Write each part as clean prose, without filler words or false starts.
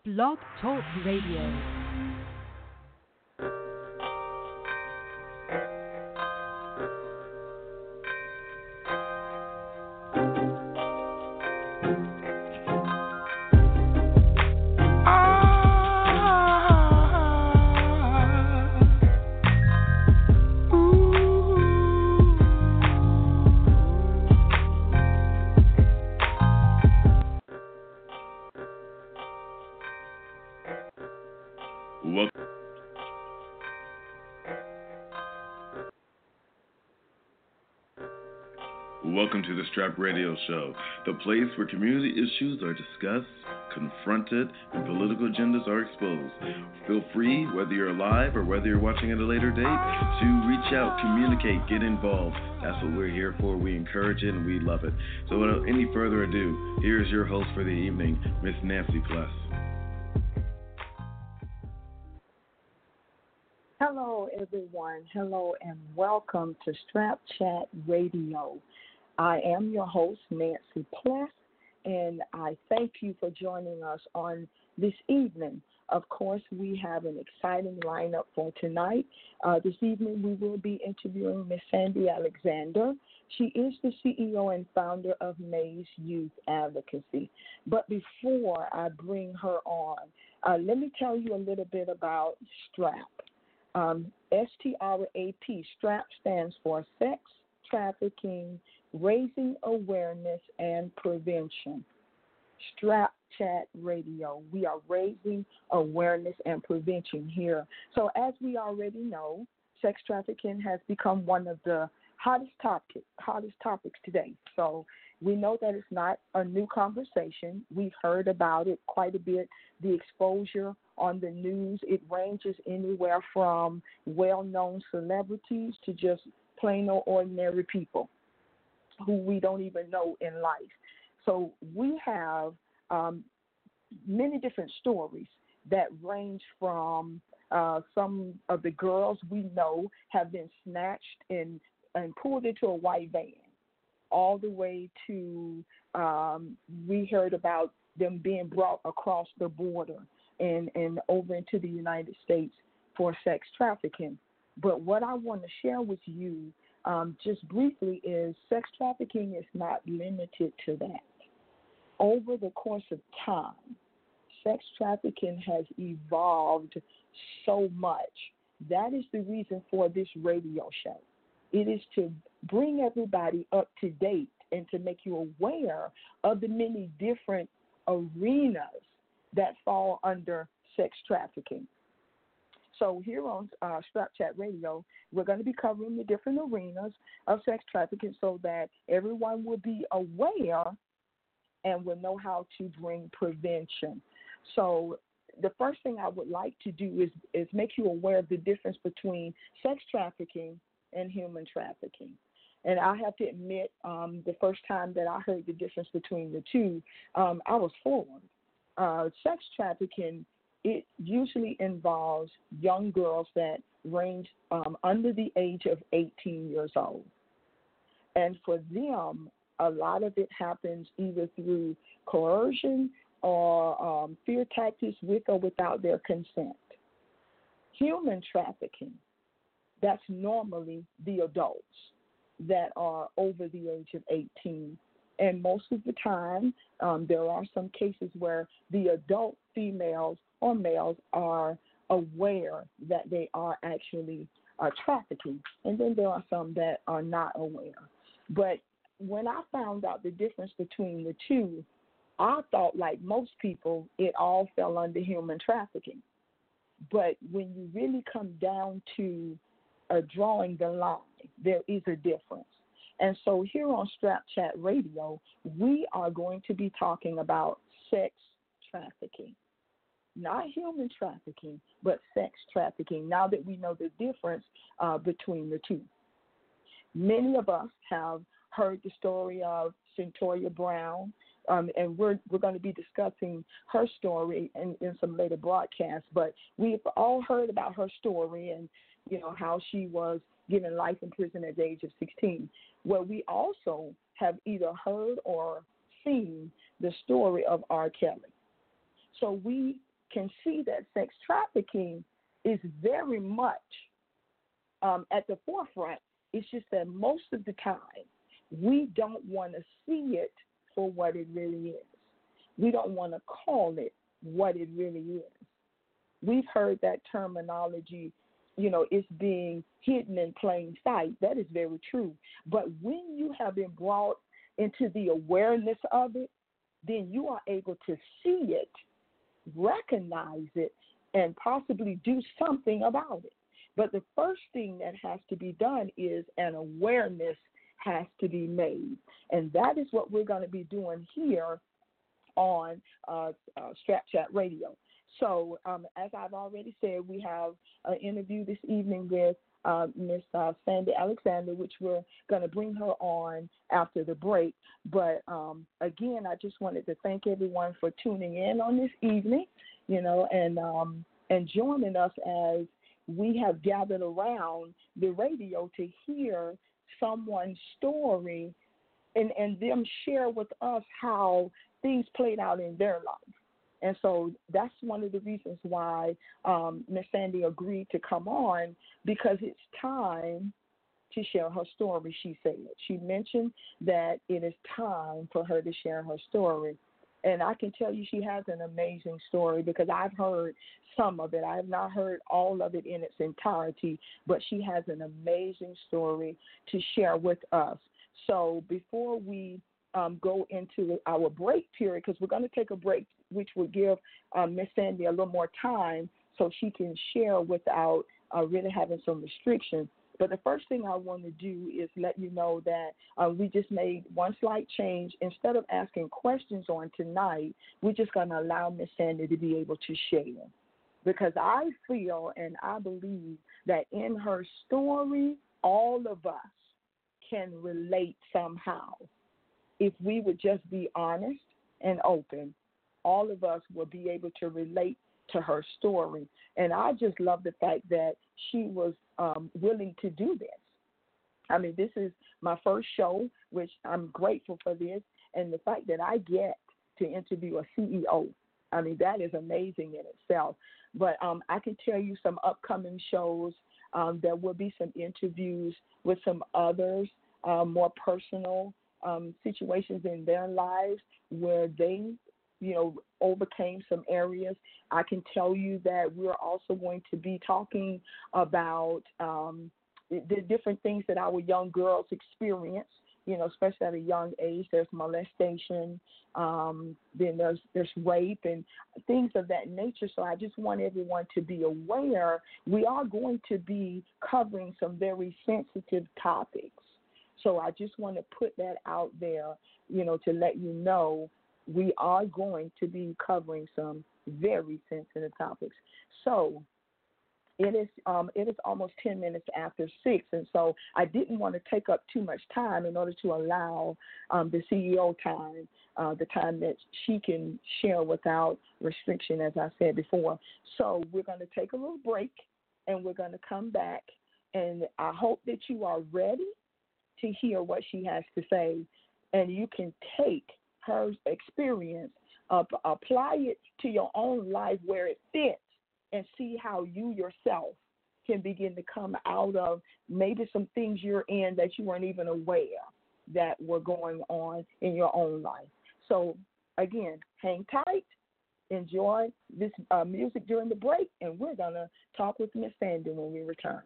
Blog Talk Radio. Welcome to the Strap Radio Show, the place where community issues are discussed, confronted, and political agendas are exposed. Feel free, whether you're live or whether you're watching at a later date, to reach out, communicate, get involved. That's what we're here for. We encourage it and we love it. So without any further ado, here's your host for the evening, Miss Nancy Pless. Hello, everyone. Hello, and welcome to Strap Chat Radio. I am your host, Nancy Pless, and I thank you for joining us on this evening. Of course, we have an exciting lineup for tonight. This evening, we will be interviewing Miss Sandy Alexander. She is the CEO and founder of Maze Youth Advocacy. But before I bring her on, let me tell you a little bit about STRAP. STRAP, STRAP stands for Sex Trafficking, Raising Awareness, and Prevention. Strap Chat Radio. We are raising awareness and prevention here. So as we already know, sex trafficking has become one of the hottest topics today. So we know that it's not a new conversation. We've heard about it quite a bit. The exposure on the news, it ranges anywhere from well-known celebrities to just plain old ordinary people who we don't even know in life. So we have many different stories that range from some of the girls we know have been snatched and pulled into a white van, all the way to we heard about them being brought across the border and over into the United States for sex trafficking. But what I want to share with you just briefly is sex trafficking is not limited to that. Over the course of time, sex trafficking has evolved so much. That is the reason for this radio show. It is to bring everybody up to date and to make you aware of the many different arenas that fall under sex trafficking. So here on Strap Chat Radio, we're going to be covering the different arenas of sex trafficking so that everyone will be aware and will know how to bring prevention. So the first thing I would like to do is make you aware of the difference between sex trafficking and human trafficking. And I have to admit, the first time that I heard the difference between the two, I was floored. Sex trafficking, it usually involves young girls that range under the age of 18 years old. And for them, a lot of it happens either through coercion or fear tactics with or without their consent. Human trafficking, that's normally the adults that are over the age of 18. And most of the time, there are some cases where the adult females or males are aware that they are actually trafficking. And then there are some that are not aware. But when I found out the difference between the two, I thought, like most people, it all fell under human trafficking. But when you really come down to drawing the line, there is a difference. And so here on Strap Chat Radio, we are going to be talking about sex trafficking. Not human trafficking, but sex trafficking, now that we know the difference between the two. Many of us have heard the story of Centoria Brown, and we're going to be discussing her story in some later broadcasts, but we've all heard about her story and, you know, how she was given life in prison at the age of 16. Well, we also have either heard or seen the story of R. Kelly. So we can see that sex trafficking is very much at the forefront. It's just that most of the time we don't want to see it for what it really is. We don't want to call it what it really is. We've heard that terminology, it's being hidden in plain sight. That is very true. But when you have been brought into the awareness of it, then you are able to see it, recognize it, and possibly do something about it. But the first thing that has to be done is an awareness has to be made. And that is what we're going to be doing here on Strap Chat Radio. So as I've already said, we have an interview this evening with Miss Sandy Alexander, which we're going to bring her on after the break. But again, I just wanted to thank everyone for tuning in on this evening, and joining us as we have gathered around the radio to hear someone's story and them share with us how things played out in their life. And so that's one of the reasons why Miss Sandy agreed to come on, because it's time to share her story, she said. She mentioned that it is time for her to share her story. And I can tell you she has an amazing story, because I've heard some of it. I have not heard all of it in its entirety, but she has an amazing story to share with us. So before we go into our break period, because we're going to take a break, which will give Miss Sandy a little more time so she can share without really having some restrictions. But the first thing I want to do is let you know that we just made one slight change. Instead of asking questions on tonight, we're just going to allow Miss Sandy to be able to share. Because I feel and I believe that in her story, all of us can relate somehow. If we would just be honest and open, all of us will be able to relate to her story. And I just love the fact that she was willing to do this. I mean, this is my first show, which I'm grateful for this, and the fact that I get to interview a CEO. I mean, that is amazing in itself. But I can tell you some upcoming shows. There will be some interviews with some others, more personal situations in their lives where they, overcame some areas. I can tell you that we're also going to be talking about the different things that our young girls experience, especially at a young age. There's molestation, then there's rape and things of that nature. So I just want everyone to be aware we are going to be covering some very sensitive topics. So I just want to put that out there, to let you know we are going to be covering some very sensitive topics. So it is almost 10 minutes after 6, and so I didn't want to take up too much time in order to allow the CEO time, the time that she can share without restriction, as I said before. So we're going to take a little break, and we're going to come back, and I hope that you are ready to hear what she has to say, and you can take her experience, apply it to your own life where it fits, and see how you yourself can begin to come out of maybe some things you're in that you weren't even aware that were going on in your own life. So, again, hang tight, enjoy this music during the break, and we're going to talk with Miss Sandy when we return.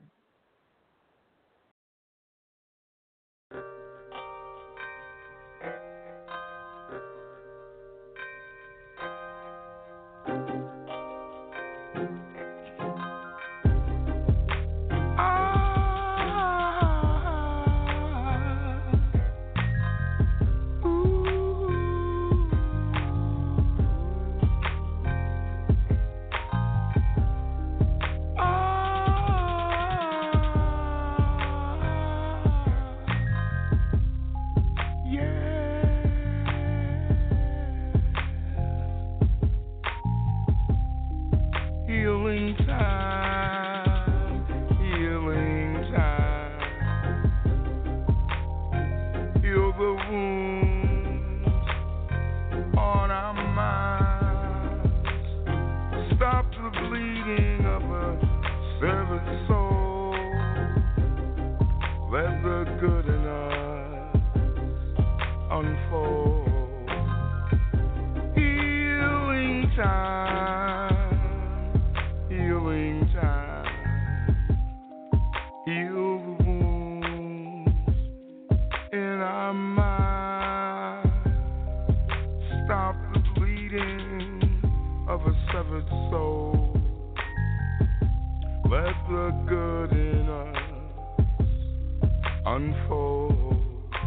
severed soul. Let the good in us unfold. Healing time, healing time. Heal the wounds in our mind. Stop the bleeding of a severed soul. Let the good in us unfold.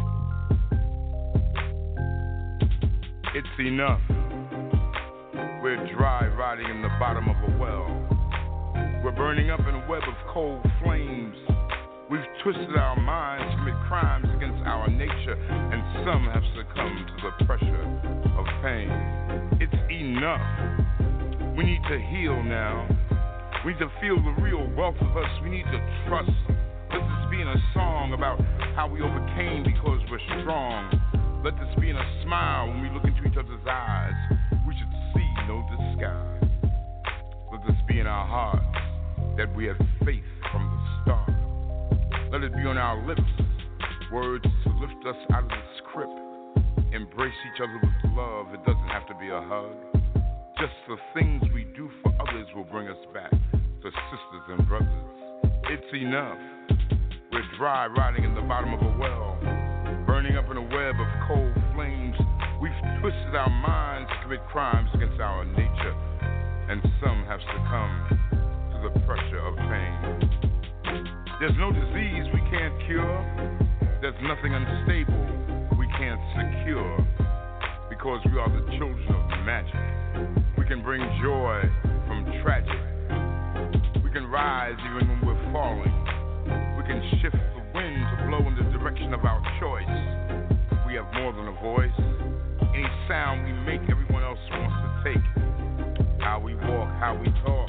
It's enough. We're dry rotting in the bottom of a well. We're burning up in a web of cold flames. We've twisted our minds to commit crimes against our nature, and some have succumbed to the pressure of pain. It's enough. We need to heal now. We need to feel the real wealth of us. We need to trust. Let this be in a song about how we overcame because we're strong. Let this be in a smile when we look into each other's eyes. We should see no disguise. Let this be in our hearts that we have faith from the start. Let it be on our lips, words to lift us out of this script. Embrace each other with love. It doesn't have to be a hug. Just the things we do for others will bring us back to sisters and brothers. It's enough. We're dry rotting in the bottom of a well, burning up in a web of cold flames. We've twisted our minds to commit crimes against our nature, and some have succumbed to the pressure of pain. There's no disease we can't cure. There's nothing unstable we can't secure, because we are the children of magic. We can bring joy from tragic. We can rise even when we're falling. We can shift the wind to blow in the direction of our choice. We have more than a voice. Any sound we make, everyone else wants to take. How we walk, how we talk,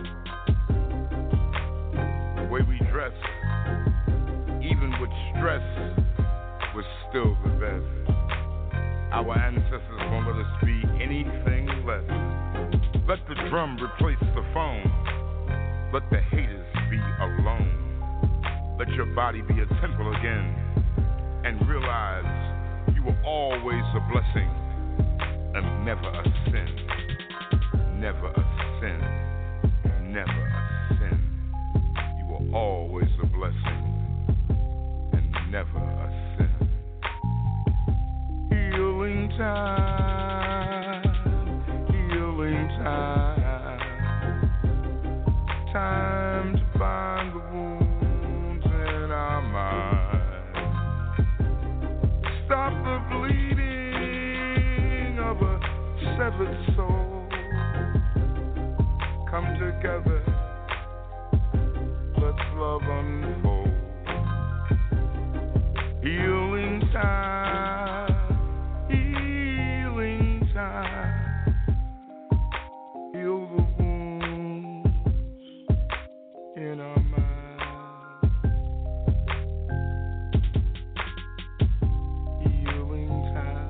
the way we dress. Even with stress, we're still the best. Our ancestors won't let us be anything less. Let the drum replace the phone. Let the haters be alone. Let your body be a temple again. And realize you were always a blessing and never a sin. Never a sin. Never a sin. You were always a blessing and never a sin. Healing time, healing time. Time to bind the wounds in our minds. Stop the bleeding of a severed soul. Come together, let's love unfold. Healing time, healing time. Heal the wounds in our minds. Healing time.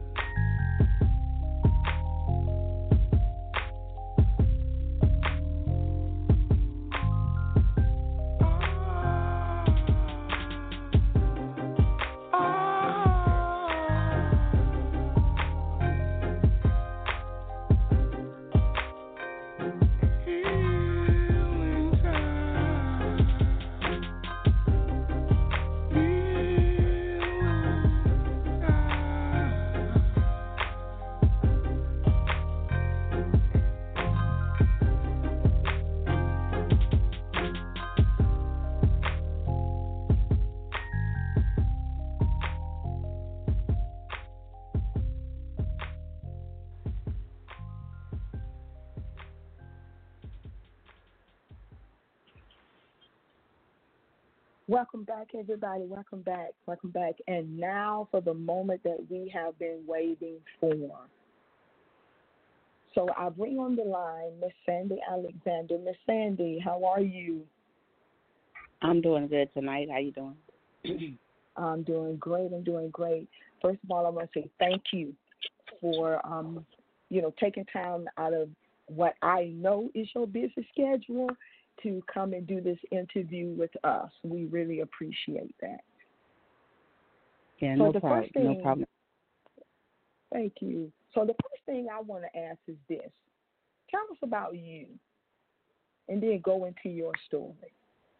Welcome back, everybody. Welcome back. Welcome back. And now for the moment that we have been waiting for. So I bring on the line Miss Sandy Alexander. Miss Sandy, how are you? I'm doing good tonight. How you doing? I'm doing great. I'm doing great. First of all, I want to say thank you for, taking time out of what I know is your busy schedule to come and do this interview with us. We really appreciate that. Yeah, So no the problem. first thing, No problem. Thank you. So the first thing I want to ask is this. Tell us about you, and then go into your story.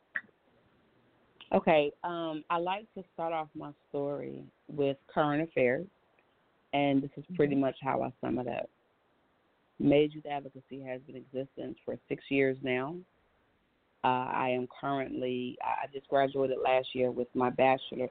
Okay, I like to start off my story with current affairs, and this is pretty much how I sum it up. Made Youth Advocacy has been in existence for 6 years now. I am currently, I just graduated last year with my bachelor's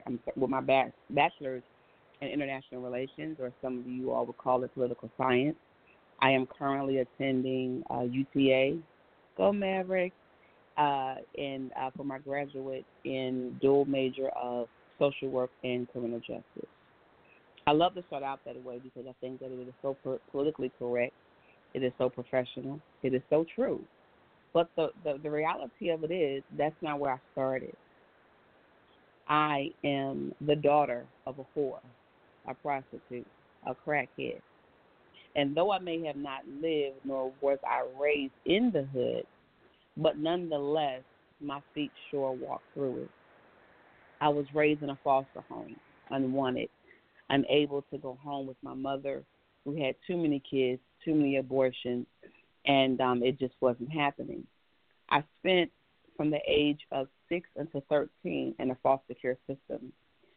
in international relations, or some of you all would call it political science. I am currently attending UTA, go Mavericks, for my graduate in dual major of social work and criminal justice. I love to start out that way because I think that it is so politically correct. It is so professional. It is so true. But the reality of it is that's not where I started. I am the daughter of a whore, a prostitute, a crackhead. And though I may have not lived nor was I raised in the hood, but nonetheless, my feet sure walked through it. I was raised in a foster home, unwanted, unable to go home with my mother, who had too many kids, too many abortions, and it just wasn't happening. I spent from the age of 6 until 13 in a foster care system.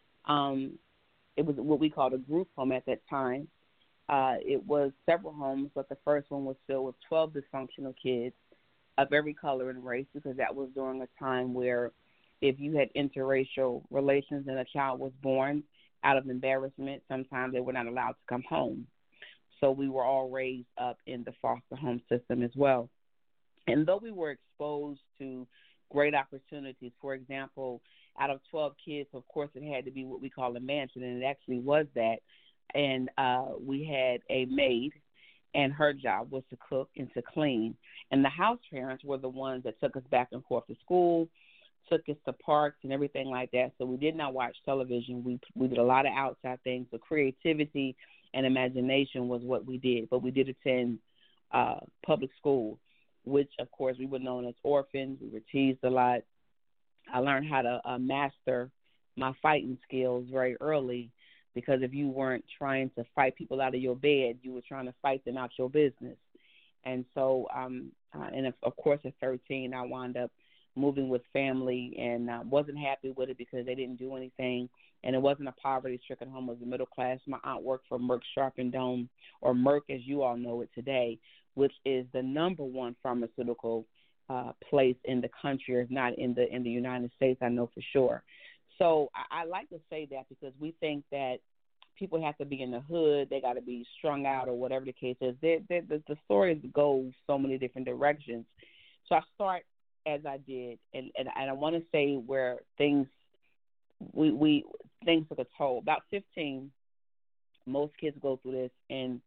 It was what we called a group home at that time. It was several homes, but the first one was filled with 12 dysfunctional kids of every color and race, because that was during a time where if you had interracial relations and a child was born out of embarrassment, sometimes they were not allowed to come home. So we were all raised up in the foster home system as well. And though we were exposed to great opportunities, for example, out of 12 kids, of course, it had to be what we call a mansion, and it actually was that. And we had a maid, and her job was to cook and to clean. And the house parents were the ones that took us back and forth to school, took us to parks and everything like that. So we did not watch television. We did a lot of outside things. So creativity and imagination was what we did. But we did attend public school, which, of course, we were known as orphans. We were teased a lot. I learned how to master my fighting skills very early, because if you weren't trying to fight people out of your bed, you were trying to fight them out your business. And so, of course, at 13, I wound up moving with family, and wasn't happy with it because they didn't do anything, and it wasn't a poverty-stricken home. It was a middle class. My aunt worked for Merck Sharp and Dohme, or Merck as you all know it today, which is the number one pharmaceutical place in the country, if not in the United States, I know for sure. So I like to say that because we think that people have to be in the hood, they got to be strung out or whatever the case is. The stories go so many different directions. So I start as I did, and I want to say where things things took a toll. About 15, most kids go through this, and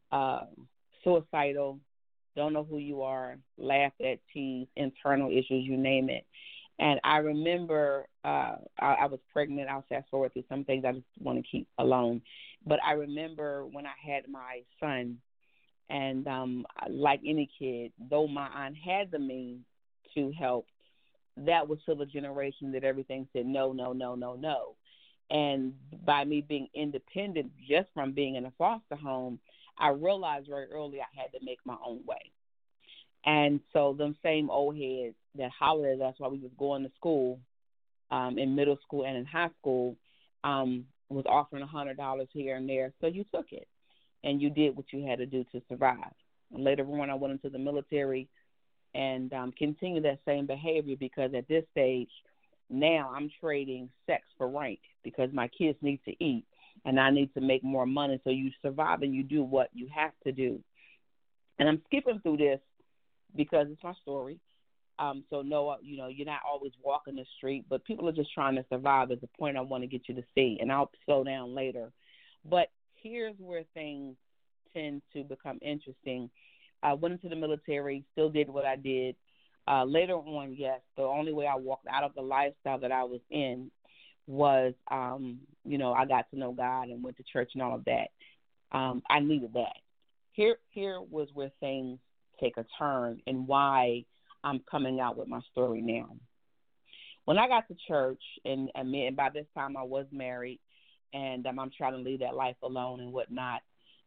suicidal, don't know who you are, laugh at, tease, internal issues, you name it. And I remember I was pregnant. I'll fast forward through some things I just want to keep alone. But I remember when I had my son, and like any kid, though my aunt had the means to help, that was still the generation that everything said no, no, no, no, no. And by me being independent just from being in a foster home, I realized very early I had to make my own way. And so them same old heads that hollered at us while we was going to school, in middle school and in high school, was offering $100 here and there. So you took it, and you did what you had to do to survive. And later on, I went into the military and continued that same behavior, because at this stage, now I'm trading sex for rank, because my kids need to eat, and I need to make more money. So you survive and you do what you have to do. And I'm skipping through this because it's my story. So no, you're not always walking the street, but people are just trying to survive is the point I want to get you to see, and I'll slow down later. But here's where things tend to become interesting. I went into the military, still did what I did. Later on, yes, the only way I walked out of the lifestyle that I was in was, I got to know God and went to church and all of that. I needed that. Here was where things take a turn, and why I'm coming out with my story now. When I got to church, and by this time I was married, and I'm trying to leave that life alone and whatnot,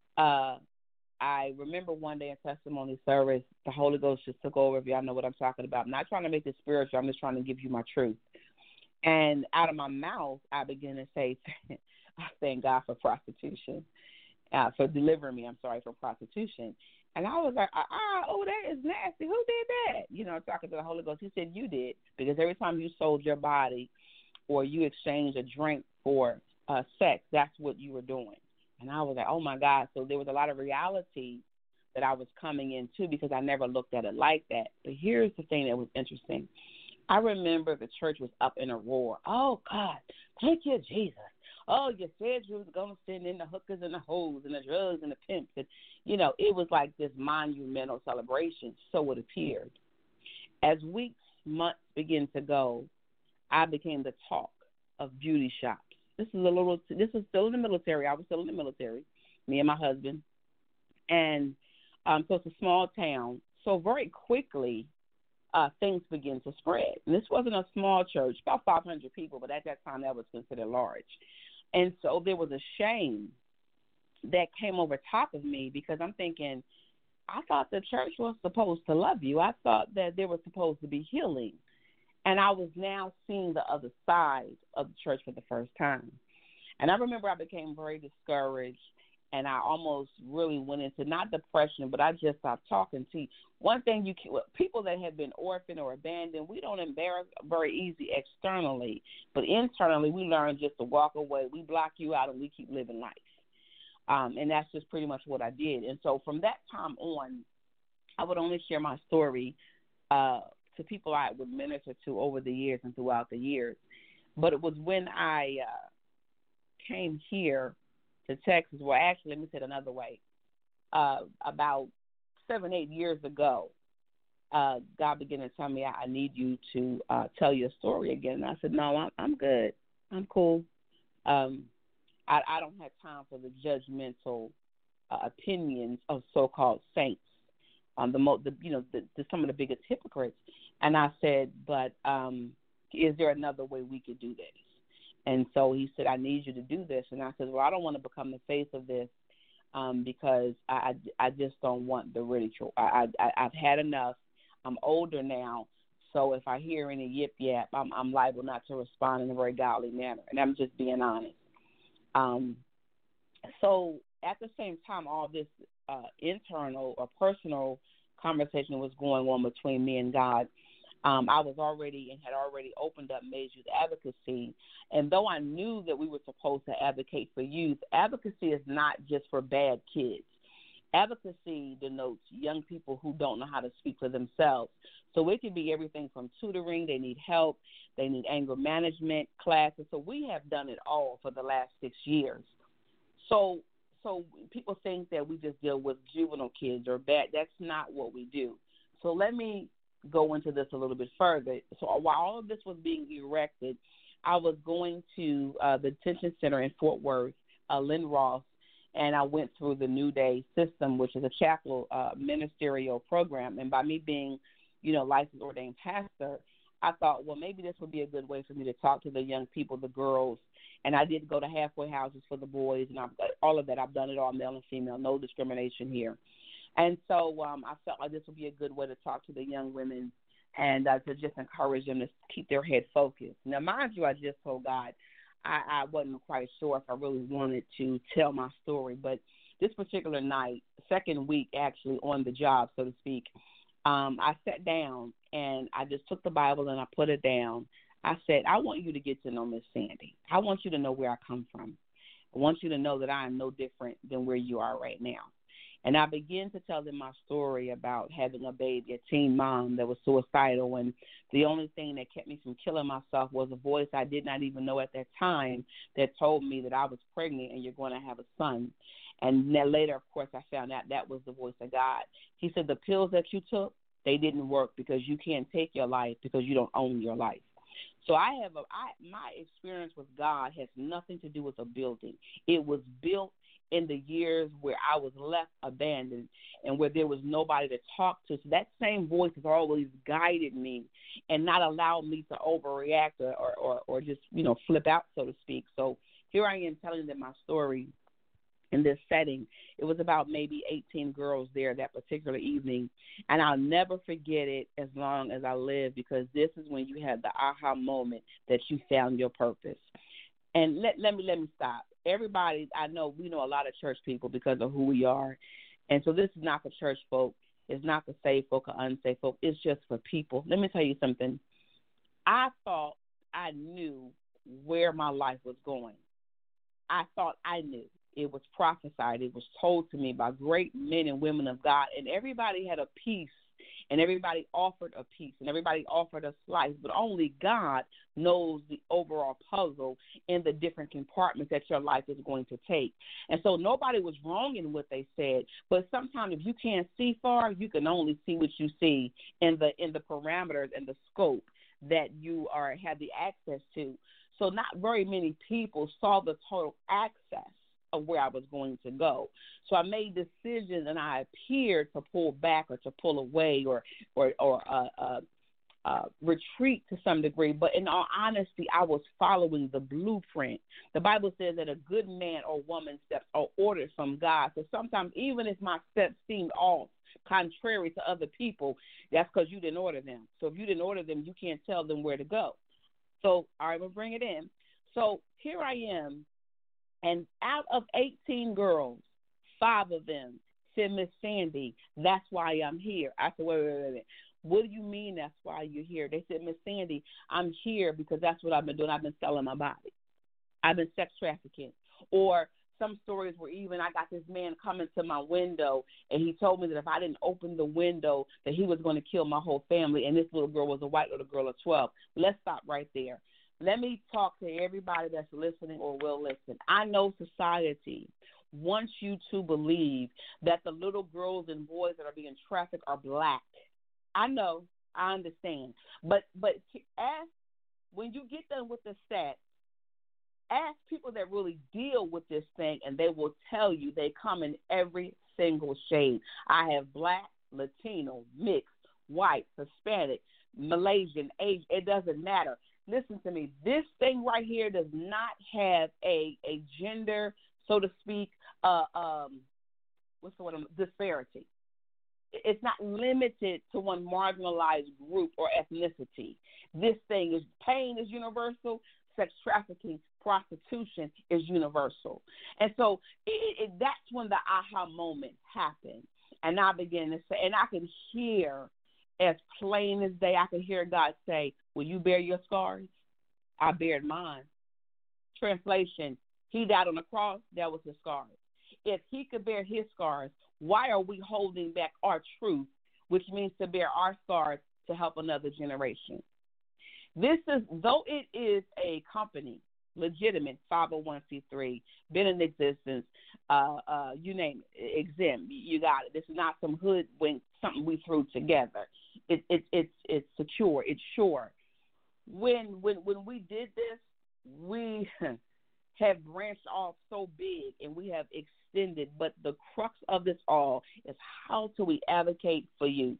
I remember one day in testimony service, the Holy Ghost just took over, if y'all know what I'm talking about. I'm not trying to make this spiritual. I'm just trying to give you my truth. And out of my mouth, I began to say, I thank God for prostitution, for delivering me, from prostitution. And I was like, oh, that is nasty. Who did that? You know, talking to the Holy Ghost. He said, you did, because every time you sold your body or you exchanged a drink for sex, that's what you were doing. And I was like, oh, my God. So there was a lot of reality that I was coming into because I never looked at it like that. But here's the thing that was interesting. I remember the church was up in a roar. Oh, God, thank you, Jesus. Oh, you said you was going to send in the hookers and the hoes and the drugs and the pimps. And, you know, it was like this monumental celebration, so it appeared. As weeks, months began to go, I became the talk of beauty shops. This is still in the military. I was still in the military, me and my husband. And so it's a small town. So very quickly, things began to spread. And this wasn't a small church, about 500 people, but at that time that was considered large. And so there was a shame that came over top of me because I'm thinking, I thought the church was supposed to love you. I thought that there was supposed to be healing. And I was now seeing the other side of the church for the first time. And I remember I became very discouraged, and I almost really went into not depression, but I just stopped talking. See, one thing people that have been orphaned or abandoned, we don't embarrass very easy externally, but internally we learn just to walk away. We block you out and we keep living life. And that's just pretty much what I did. And so from that time on, I would only share my story to people I would minister to over the years and throughout the years. But it was when I came here to Texas, well, actually, let me say it another way. About 7-8 years ago, God began to tell me, I need you to tell your story again. And I said, no, I'm good. I'm cool. I don't have time for the judgmental opinions of so-called saints, some of the biggest hypocrites. And I said, but is there another way we could do this? And so he said, I need you to do this. And I said, well, I don't want to become the face of this because I just don't want the ridicule. I've had enough. I'm older now. So if I hear any yip-yap, I'm liable not to respond in a very godly manner. And I'm just being honest. So at the same time, all this internal or personal conversation was going on between me and God. I was already and had already opened up Made Youth Advocacy. And though I knew that we were supposed to advocate for youth, advocacy is not just for bad kids. Advocacy denotes young people who don't know how to speak for themselves. So it could be everything from tutoring, they need help, they need anger management classes. So we have done it all for the last 6 years. So people think that we just deal with juvenile kids or bad. That's not what we do. So let me go into this a little bit further. So while all of this was being erected, I was going to the detention center in Fort Worth, Lynn Ross, and I went through the New Day system, which is a chapel ministerial program. And by me being, licensed ordained pastor, I thought, well, maybe this would be a good way for me to talk to the young people, the girls. And I did go to halfway houses for the boys, and all of that. I've done it all, male and female, no discrimination here. And so I felt like this would be a good way to talk to the young women and to just encourage them to keep their head focused. Now, mind you, I just told God I wasn't quite sure if I really wanted to tell my story. But this particular night, second week actually on the job, so to speak, I sat down and I just took the Bible and I put it down. I said, I want you to get to know Miss Sandy. I want you to know where I come from. I want you to know that I am no different than where you are right now. And I began to tell them my story about having a baby, a teen mom that was suicidal, and the only thing that kept me from killing myself was a voice I did not even know at that time that told me that I was pregnant and you're going to have a son. And then later, of course, I found out that was the voice of God. He said, the pills that you took, they didn't work because you can't take your life because you don't own your life. So my experience with God has nothing to do with a building. It was built in the years where I was left abandoned and where there was nobody to talk to. So that same voice has always guided me and not allowed me to overreact or just, flip out, so to speak. So here I am telling them my story in this setting. It was about maybe 18 girls there that particular evening, and I'll never forget it as long as I live, because this is when you have the aha moment that you found your purpose. And let me stop. Everybody, we know a lot of church people because of who we are, and so this is not for church folk. It's not for saved folk or unsaved folk. It's just for people. Let me tell you something. I thought I knew where my life was going. I thought I knew. It was prophesied. It was told to me by great men and women of God, and everybody had a piece, and everybody offered a piece, and everybody offered a slice, but only God knows the overall puzzle in the different compartments that your life is going to take. And so nobody was wrong in what they said, but sometimes if you can't see far, you can only see what you see in the parameters and the scope that you have the access to. So not very many people saw the total access of where I was going to go. So I made decisions, and I appeared to pull back or to pull away or retreat to some degree. But in all honesty, I was following the blueprint. The Bible says that a good man or woman's steps are ordered from God. So sometimes even if my steps seemed off, contrary to other people, that's because you didn't order them. So if you didn't order them, you can't tell them where to go. So all right, we'll bring it in. So here I am. And out of 18 girls, 5 of them said, Miss Sandy, that's why I'm here. I said, wait. What do you mean that's why you're here? They said, Miss Sandy, I'm here because that's what I've been doing. I've been selling my body. I've been sex trafficking. Or some stories where even I got this man coming to my window, and he told me that if I didn't open the window, that he was going to kill my whole family, and this little girl was a white little girl of 12. Let's stop right there. Let me talk to everybody that's listening or will listen. I know society wants you to believe that the little girls and boys that are being trafficked are black. I know. I understand. But ask, when you get done with the stats, ask people that really deal with this thing, and they will tell you they come in every single shade. I have black, Latino, mixed, white, Hispanic, Malaysian, Asian. It doesn't matter. Listen to me. This thing right here does not have a gender, so to speak, what's the word? Disparity. It's not limited to one marginalized group or ethnicity. This thing is, pain is universal. Sex trafficking, prostitution is universal. And so that's when the aha moment happened. And I began to say, and I could hear as plain as day, I could hear God say, will you bear your scars? I bared mine. Translation, he died on the cross, that was his scars. If he could bear his scars, why are we holding back our truth, which means to bear our scars to help another generation? This is, though it is a company, legitimate 501c3, been in existence, you name it, exempt, you got it. This is not some hoodwink, something we threw together. It's secure, it's sure. When we did this, we have branched off so big and we have extended, but the crux of this all is how do we advocate for youth?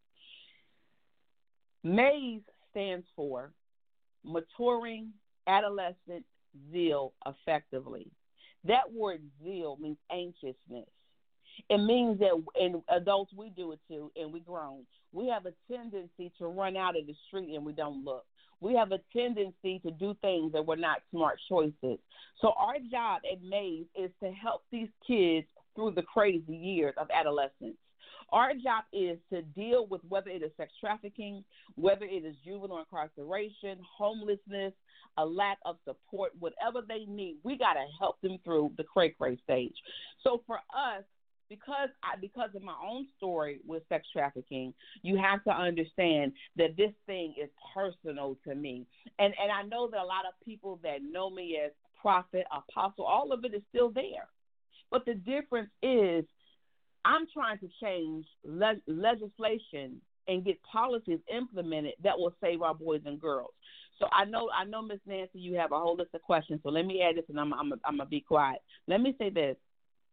MAZE stands for Maturing Adolescent Zeal Effectively. That word zeal means anxiousness. It means that, and adults, we do it too, and we grown. We have a tendency to run out of the street and we don't look. We have a tendency to do things that were not smart choices. So our job at MAZE is to help these kids through the crazy years of adolescence. Our job is to deal with whether it is sex trafficking, whether it is juvenile incarceration, homelessness, a lack of support, whatever they need. We got to help them through the cray-cray stage. So for us, because of my own story with sex trafficking, you have to understand that this thing is personal to me. And I know that a lot of people that know me as prophet, apostle, all of it is still there. But the difference is I'm trying to change legislation and get policies implemented that will save our boys and girls. So I know, Miss Nancy, you have a whole list of questions. So let me add this, and I'm gonna be quiet. Let me say this: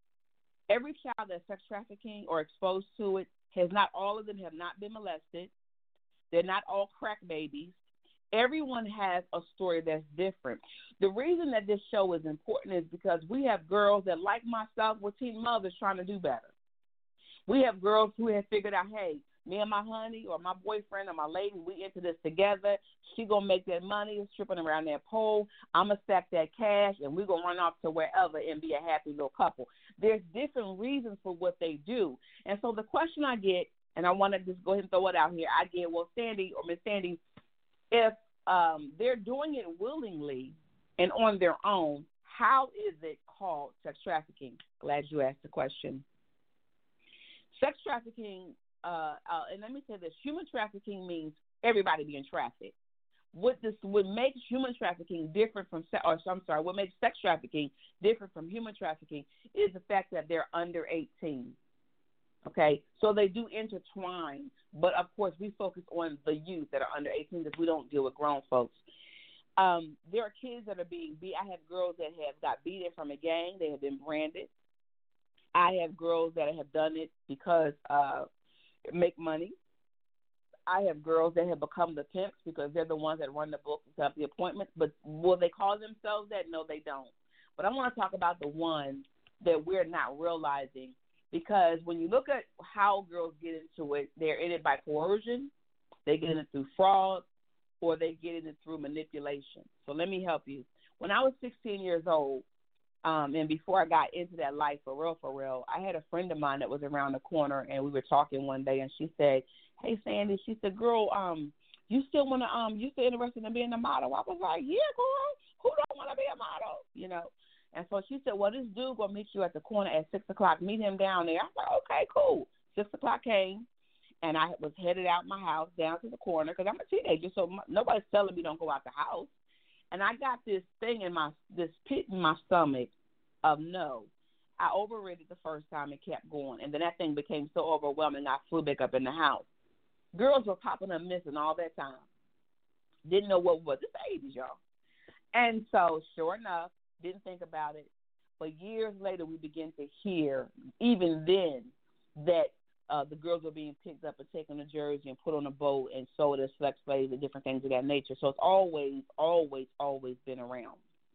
Every child that's sex trafficking or exposed to it has not, all of them have not been molested. They're not all crack babies. Everyone has a story that's different. The reason that this show is important is because we have girls that, like myself, were teen mothers trying to do better. We have girls who have figured out, hey, me and my honey or my boyfriend or my lady, we into this together. She going to make that money stripping around that pole. I'm going to stack that cash, and we're going to run off to wherever and be a happy little couple. There's different reasons for what they do. And so the question I get, and I want to just go ahead and throw it out here, I get, well, Sandy or Miss Sandy, if they're doing it willingly and on their own, how is it called sex trafficking? Glad you asked the question. Sex trafficking, and let me say this, human trafficking means everybody being trafficked. What makes human trafficking different from, what makes sex trafficking different from human trafficking is the fact that they're under 18. Okay, so they do intertwine, but of course we focus on the youth that are under 18 because we don't deal with grown folks. There are kids that are being beat. I have girls that have got beaten from a gang. They have been branded. I have girls that have done it because make money. I have girls that have become the pimps because they're the ones that run the books and set up the appointments. But will they call themselves that? No, they don't. But I want to talk about the ones that we're not realizing. Because when you look at how girls get into it, they're in it by coercion, they get in it through fraud, or they get in it through manipulation. So let me help you. When I was 16 years old, and before I got into that life for real, I had a friend of mine that was around the corner, and we were talking one day, and she said, "Hey, Sandy," she said, "Girl, you still interested in being a model?" I was like, "Yeah, girl, who don't want to be a model?" You know. And so she said, "Well, this dude going to meet you at the corner at 6 o'clock. Meet him down there." I was like, "Okay, cool." 6 o'clock came, and I was headed out my house down to the corner because I'm a teenager, so nobody's telling me don't go out the house. And I got this thing this pit in my stomach of no. I overrated the first time and kept going. And then that thing became so overwhelming, I flew back up in the house. Girls were popping up missing all that time. Didn't know what it was. It's the 80s, y'all. And so, sure enough, didn't think about it. But years later, we began to hear, even then, that the girls were being picked up and taken to Jersey and put on a boat and sold as sex slaves and different things of that nature. So it's always, always, always been around.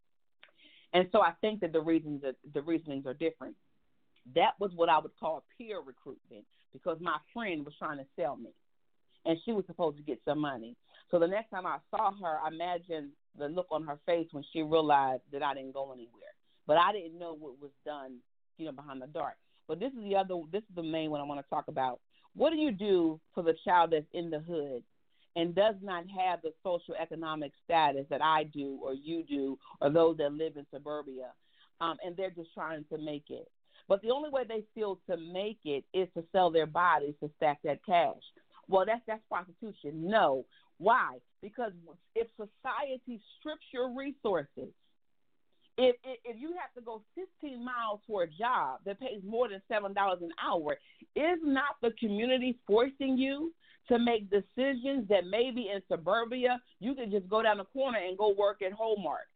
And so I think that the reasonings are different. That was what I would call peer recruitment because my friend was trying to sell me, and she was supposed to get some money. So the next time I saw her, I imagined the look on her face when she realized that I didn't go anywhere. But I didn't know what was done, behind the dark. But this is the main one I want to talk about. What do you do for the child that's in the hood and does not have the social economic status that I do or you do or those that live in suburbia, and they're just trying to make it? But the only way they feel to make it is to sell their bodies to stack that cash. Well, that's prostitution. No. Why? Because if society strips your resources, if you have to go 15 miles for a job that pays more than $7 an hour, is not the community forcing you to make decisions that maybe in suburbia you can just go down the corner and go work at Hallmark?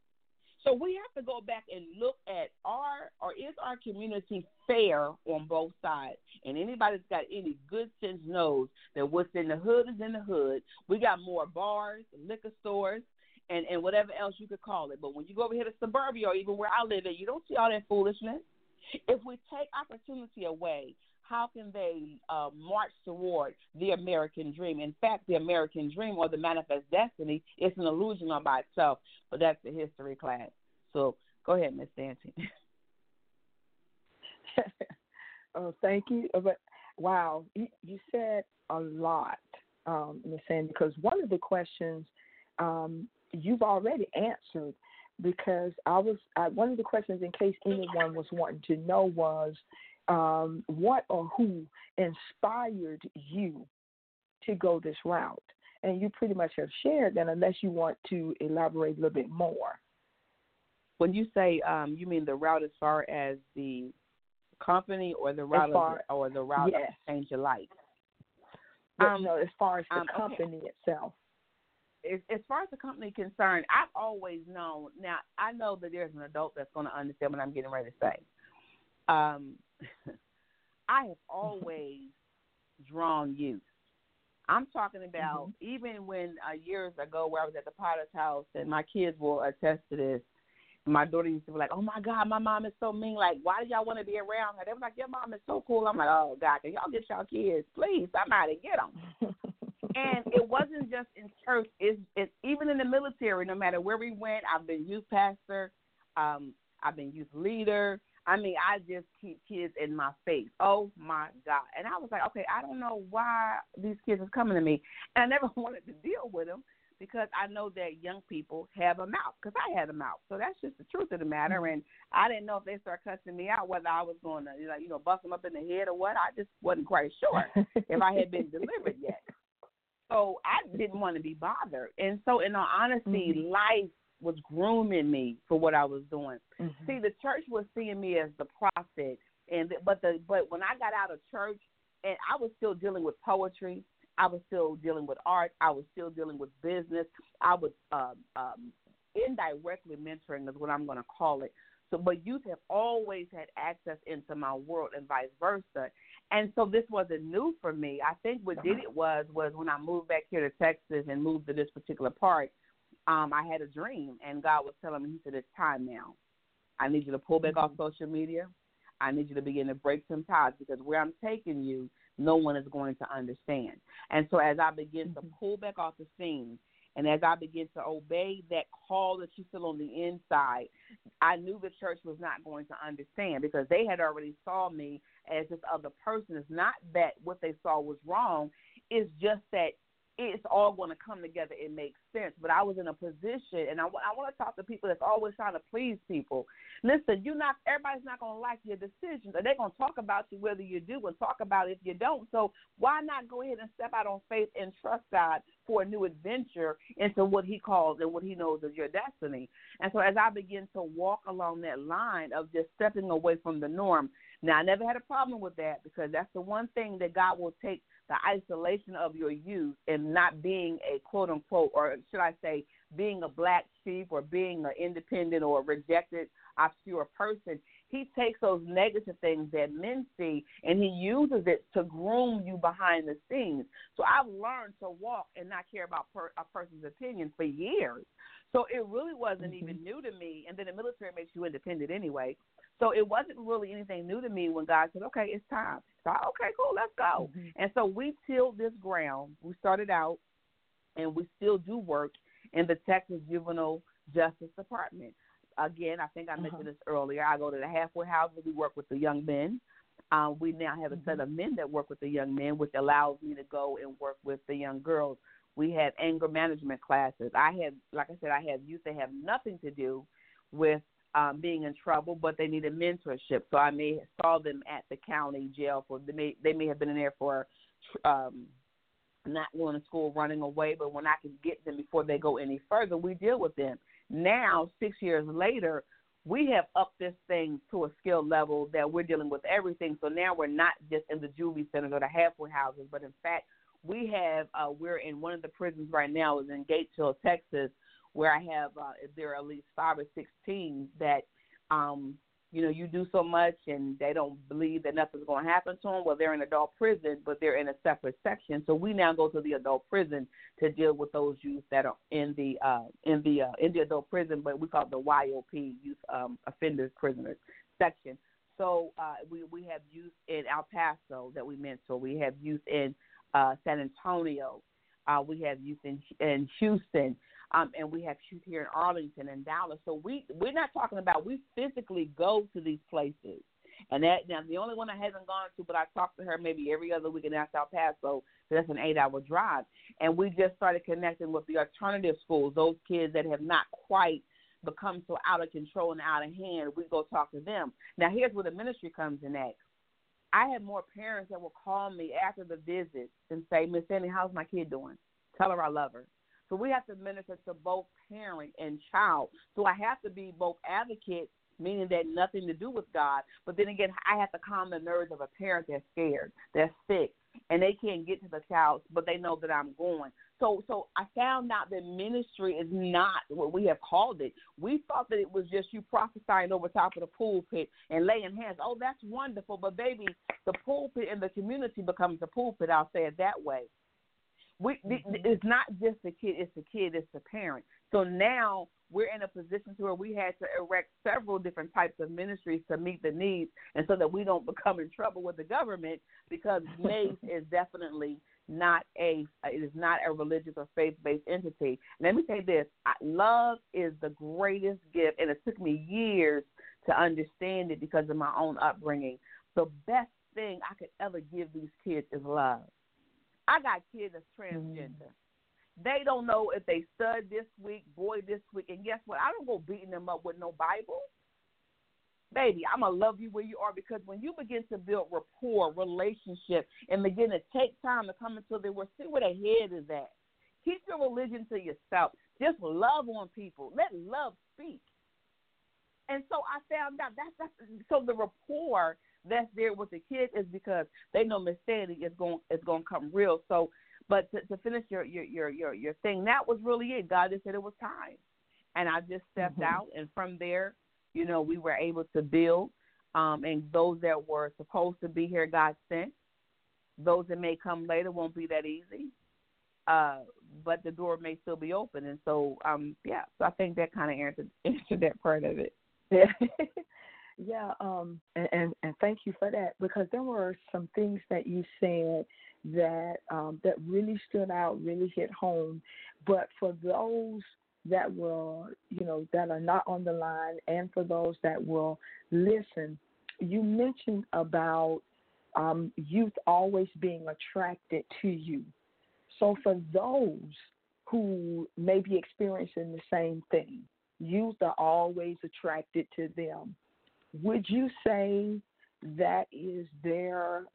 So we have to go back and look at is our community fair on both sides? And anybody that's got any good sense knows that what's in the hood is in the hood. We got more bars, liquor stores, and whatever else you could call it. But when you go over here to suburbia or even where I live at, you don't see all that foolishness. If we take opportunity away, how can they march toward the American dream? In fact, the American dream or the manifest destiny is an illusion all by itself, but that's the history class. So go ahead, Miss Dancy. Oh, thank you. But wow, you said a lot, Miss Sandy, because one of the questions you've already answered, because one of the questions, in case anyone was wanting to know, was what or who inspired you to go this route? And you pretty much have shared that, unless you want to elaborate a little bit more. When you say you mean the route as far as the company or the route yes. of change your life? No, as far as the company itself. As far as the company is concerned, I've always known. Now, I know that there's an adult that's going to understand what I'm getting ready to say. I have always drawn youth. I'm talking about even when years ago where I was at the Potter's house, and my kids will attest to this. My daughter used to be like, "Oh my God, my mom is so mean. Like, why do y'all want to be around her?" They were like, "Your mom is so cool." I'm like, "Oh God, can y'all get y'all kids, please? Somebody get them." And it wasn't just in church. It's even in the military. No matter where we went, I've been youth pastor. I've been youth leader. I mean, I just keep kids in my face. Oh, my God. And I was like, okay, I don't know why these kids are coming to me. And I never wanted to deal with them because I know that young people have a mouth, because I had a mouth. So that's just the truth of the matter. And I didn't know if they start cussing me out, whether I was going to, bust them up in the head or what. I just wasn't quite sure if I had been delivered yet. So I didn't want to be bothered. And so, in all honesty, life was grooming me for what I was doing. See, the church was seeing me as the prophet, but when I got out of church, and I was still dealing with poetry, I was still dealing with art, I was still dealing with business, I was indirectly mentoring is what I'm going to call it. So, but youth have always had access into my world and vice versa. And so this wasn't new for me. I think what did it was when I moved back here to Texas and moved to this particular part, I had a dream, and God was telling me, he said, it's time now. I need you to pull back off social media. I need you to begin to break some ties, because where I'm taking you, no one is going to understand. And so as I begin to pull back off the scene, and as I begin to obey that call that you feel on the inside, I knew the church was not going to understand, because they had already saw me as this other person. It's not that what they saw was wrong. It's just that it's all going to come together. It makes sense. But I was in a position, and I want to talk to people that's always trying to please people. Listen, everybody's not going to like your decisions, and they're going to talk about you whether you do and talk about if you don't. So why not go ahead and step out on faith and trust God for a new adventure into what he calls and what he knows is your destiny? And so as I begin to walk along that line of just stepping away from the norm, now I never had a problem with that, because that's the one thing that God will take the isolation of your youth and not being a quote-unquote, or should I say being a black sheep or being an independent or rejected, obscure person. He takes those negative things that men see and he uses it to groom you behind the scenes. So I've learned to walk and not care about a person's opinion for years. So it really wasn't even new to me. And then the military makes you independent anyway. So it wasn't really anything new to me when God said, okay, it's time. So, okay, cool, let's go. And so we tilled this ground. We started out, and we still do work in the Texas Juvenile Justice Department. Again, I think I mentioned this earlier. I go to the halfway houses. We work with the young men. We now have a set of men that work with the young men, which allows me to go and work with the young girls. We have anger management classes. Like I said, I have youth that have nothing to do with being in trouble, but they needed mentorship. So I may have saw them at the county jail they may have been in there for not going to school, running away. But when I can get them before they go any further, we deal with them. Now, 6 years later, we have upped this thing to a skill level that we're dealing with everything. So now we're not just in the juvie centers or the halfway houses, but in fact, we're in one of the prisons right now is in Gatesville, Texas, where I have there are at least 5 or 6 teams that, you do so much and they don't believe that nothing's going to happen to them. Well, they're in adult prison, but they're in a separate section. So we now go to the adult prison to deal with those youth that are in the adult prison, but we call it the YOP, Youth Offenders Prisoners section. So we have youth in El Paso that we mentor. We have youth in San Antonio. We have youth in Houston. And we have youth here in Arlington and Dallas. So we're not talking about, we physically go to these places. And that now the only one I haven't gone to, but I talk to her maybe every other week in El Paso. So that's an 8-hour drive. And we just started connecting with the alternative schools, those kids that have not quite become so out of control and out of hand. We go talk to them. Now here's where the ministry comes in at. I have more parents that will call me after the visit and say, Miss Sandy, how's my kid doing? Tell her I love her. So we have to minister to both parent and child. So I have to be both advocate, meaning that nothing to do with God, but then again, I have to calm the nerves of a parent that's scared, that's sick, and they can't get to the child, but they know that I'm going. So I found out that ministry is not what we have called it. We thought that it was just you prophesying over top of the pulpit and laying hands. Oh, that's wonderful. But, baby, the pulpit and the community becomes the pulpit. I'll say it that way. It's not just the kid, it's the parent. So now we're in a position to where we had to erect several different types of ministries to meet the needs, and so that we don't become in trouble with the government, because MACE is definitely not it is not a religious or faith-based entity. Let me say this, love is the greatest gift, and it took me years to understand it because of my own upbringing. The best thing I could ever give these kids is love. I got kids that's transgender. They don't know if they stud this week, boy this week, and guess what? I don't go beating them up with no Bible. Baby, I'm going to love you where you are, because when you begin to build rapport, relationship, and begin to take time to come into their world, see where their head is at. Keep your religion to yourself. Just love on people. Let love speak. And so I found out so the rapport that's there with the kids is because they know Miss Sandy is going to come real. So, but to finish your thing, that was really it. God just said it was time, and I just stepped out, and from there, we were able to build. And those that were supposed to be here, God sent. Those that may come later won't be that easy, but the door may still be open. And so, so I think that kind of answered that part of it. Yeah. Yeah, and thank you for that, because there were some things that you said that that really stood out, really hit home. But for those that will, that are not on the line, and for those that will listen, you mentioned about youth always being attracted to you. So for those who may be experiencing the same thing, youth are always attracted to them. Would you say that is their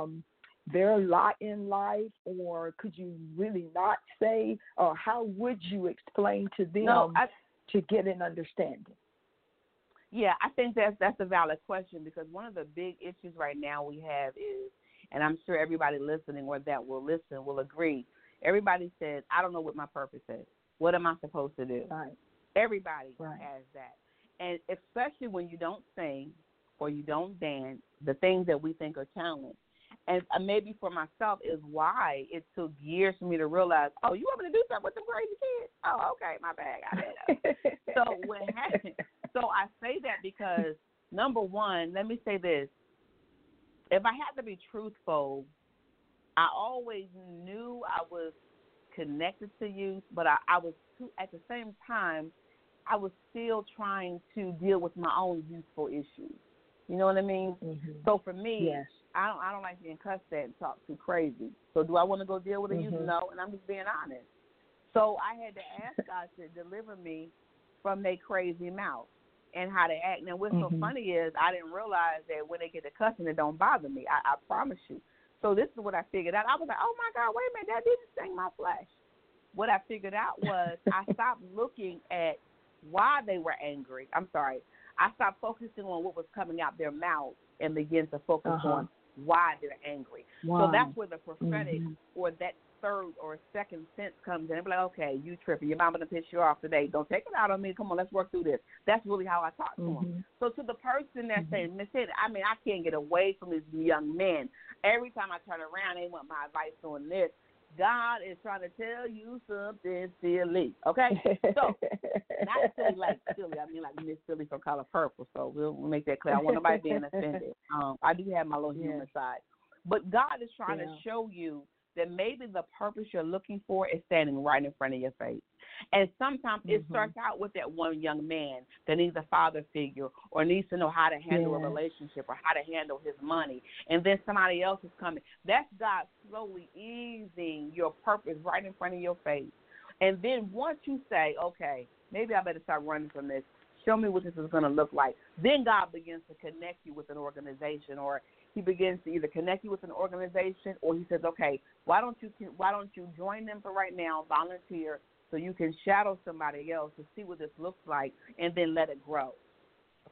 lot in life, or could you really not say, or how would you explain to them to get an understanding? Yeah, I think that's a valid question, because one of the big issues right now we have is, and I'm sure everybody listening or that will listen will agree, everybody says, I don't know what my purpose is. What am I supposed to do? Right. Everybody has that. And especially when you don't sing or you don't dance, the things that we think are talent. And maybe for myself is why it took years for me to realize, oh, you want me to do something with them crazy kids? Oh, okay, my bad. I did. So I say that because, number one, let me say this. If I had to be truthful, I always knew I was connected to youth, but I was too, at the same time, I was still trying to deal with my own youthful issues. You know what I mean? Mm-hmm. So for me, I don't like being cussed at and talk too crazy. So do I want to go deal with a youth? No, and I'm just being honest. So I had to ask God to deliver me from their crazy mouth and how they act. Now, what's so funny is I didn't realize that when they get to cussing, it don't bother me. I promise you. So this is what I figured out. I was like, oh, my God, wait a minute, that didn't sting my flesh. What I figured out was I stopped looking at why they were angry. I'm sorry. I stopped focusing on what was coming out their mouth and began to focus on why they're angry. Wow. So that's where the prophetic or that third or second sense comes in. And be like, okay, you tripping. Your mama done pissed you off today. Don't take it out on me. Come on, let's work through this. That's really how I talk to them. So to the person that's saying, Miss Sid, I mean, I can't get away from these young men. Every time I turn around, they want my advice on this. God is trying to tell you something silly, okay? So, not silly like silly. I mean like Miss Silly from Color Purple, so we'll make that clear. I want nobody being offended. I do have my little human side. But God is trying to show you that maybe the purpose you're looking for is standing right in front of your face. And sometimes it starts out with that one young man that needs a father figure or needs to know how to handle a relationship or how to handle his money. And then somebody else is coming. That's God slowly easing your purpose right in front of your face. And then once you say, okay, maybe I better start running from this, show me what this is going to look like, then God begins to connect you with an organization, or he begins to either connect you with an organization, or he says, okay, why don't you join them for right now, volunteer, so you can shadow somebody else to see what this looks like, and then let it grow.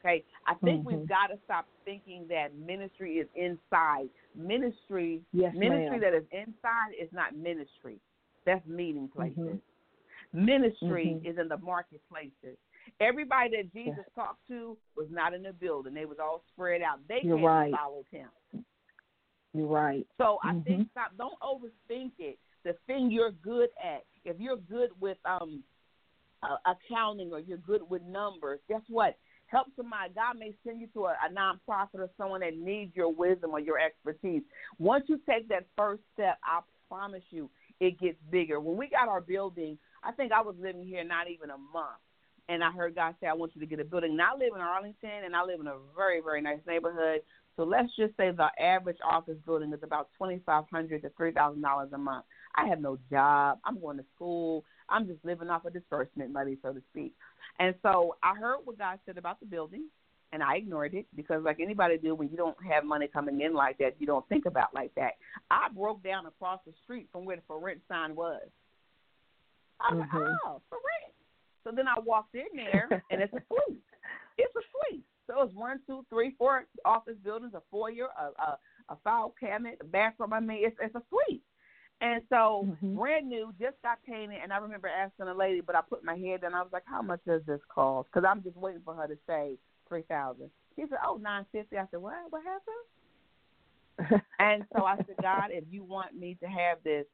okay? I think we've got to stop thinking that ministry is inside. Ministry that is inside is not ministry. That's meeting places. Ministry is in the marketplaces. Everybody that Jesus talked to was not in the building. They was all spread out. They followed him. You're right. So I think don't overthink it. The thing you're good at, if you're good with accounting or you're good with numbers, guess what? Help somebody. God may send you to a nonprofit or someone that needs your wisdom or your expertise. Once you take that first step, I promise you, it gets bigger. When we got our building, I think I was living here not even a month, and I heard God say, I want you to get a building. And I live in Arlington, and I live in a very, very nice neighborhood. So let's just say the average office building is about $2,500 to $3,000 a month. I have no job. I'm going to school. I'm just living off of disbursement money, so to speak. And so I heard what God said about the building, and I ignored it because like anybody do, when you don't have money coming in like that, you don't think about like that. I broke down across the street from where the for rent sign was. I was like, oh, for rent. So then I walked in there, and it's a suite. It's a suite. So it's 1, 2, 3, 4 office buildings, a foyer, a file cabinet, a bathroom. I mean, it's a suite. And so brand new, just got painted, and I remember asking a lady, but I put my head down. I was like, how much does this cost? Because I'm just waiting for her to say $3,000. She said, oh, $950. I said, what? What happened? And so I said, God, if you want me to have this,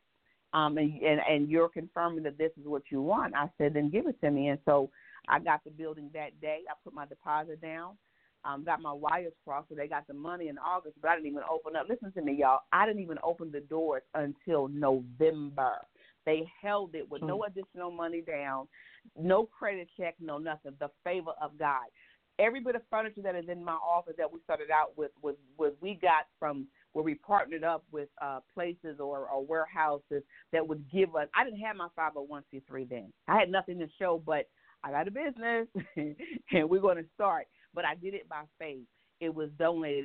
and you're confirming that this is what you want, I said, then give it to me. And so I got the building that day. I put my deposit down, got my wires crossed, so they got the money in August, but I didn't even open up. Listen to me, y'all. I didn't even open the doors until November. They held it with no additional money down, no credit check, no nothing, the favor of God. Every bit of furniture that is in my office that we started out with was we got from where we partnered up with places or warehouses that would give us. I didn't have my 501c3 then. I had nothing to show, but I got a business, and we're going to start. But I did it by faith. It was donated.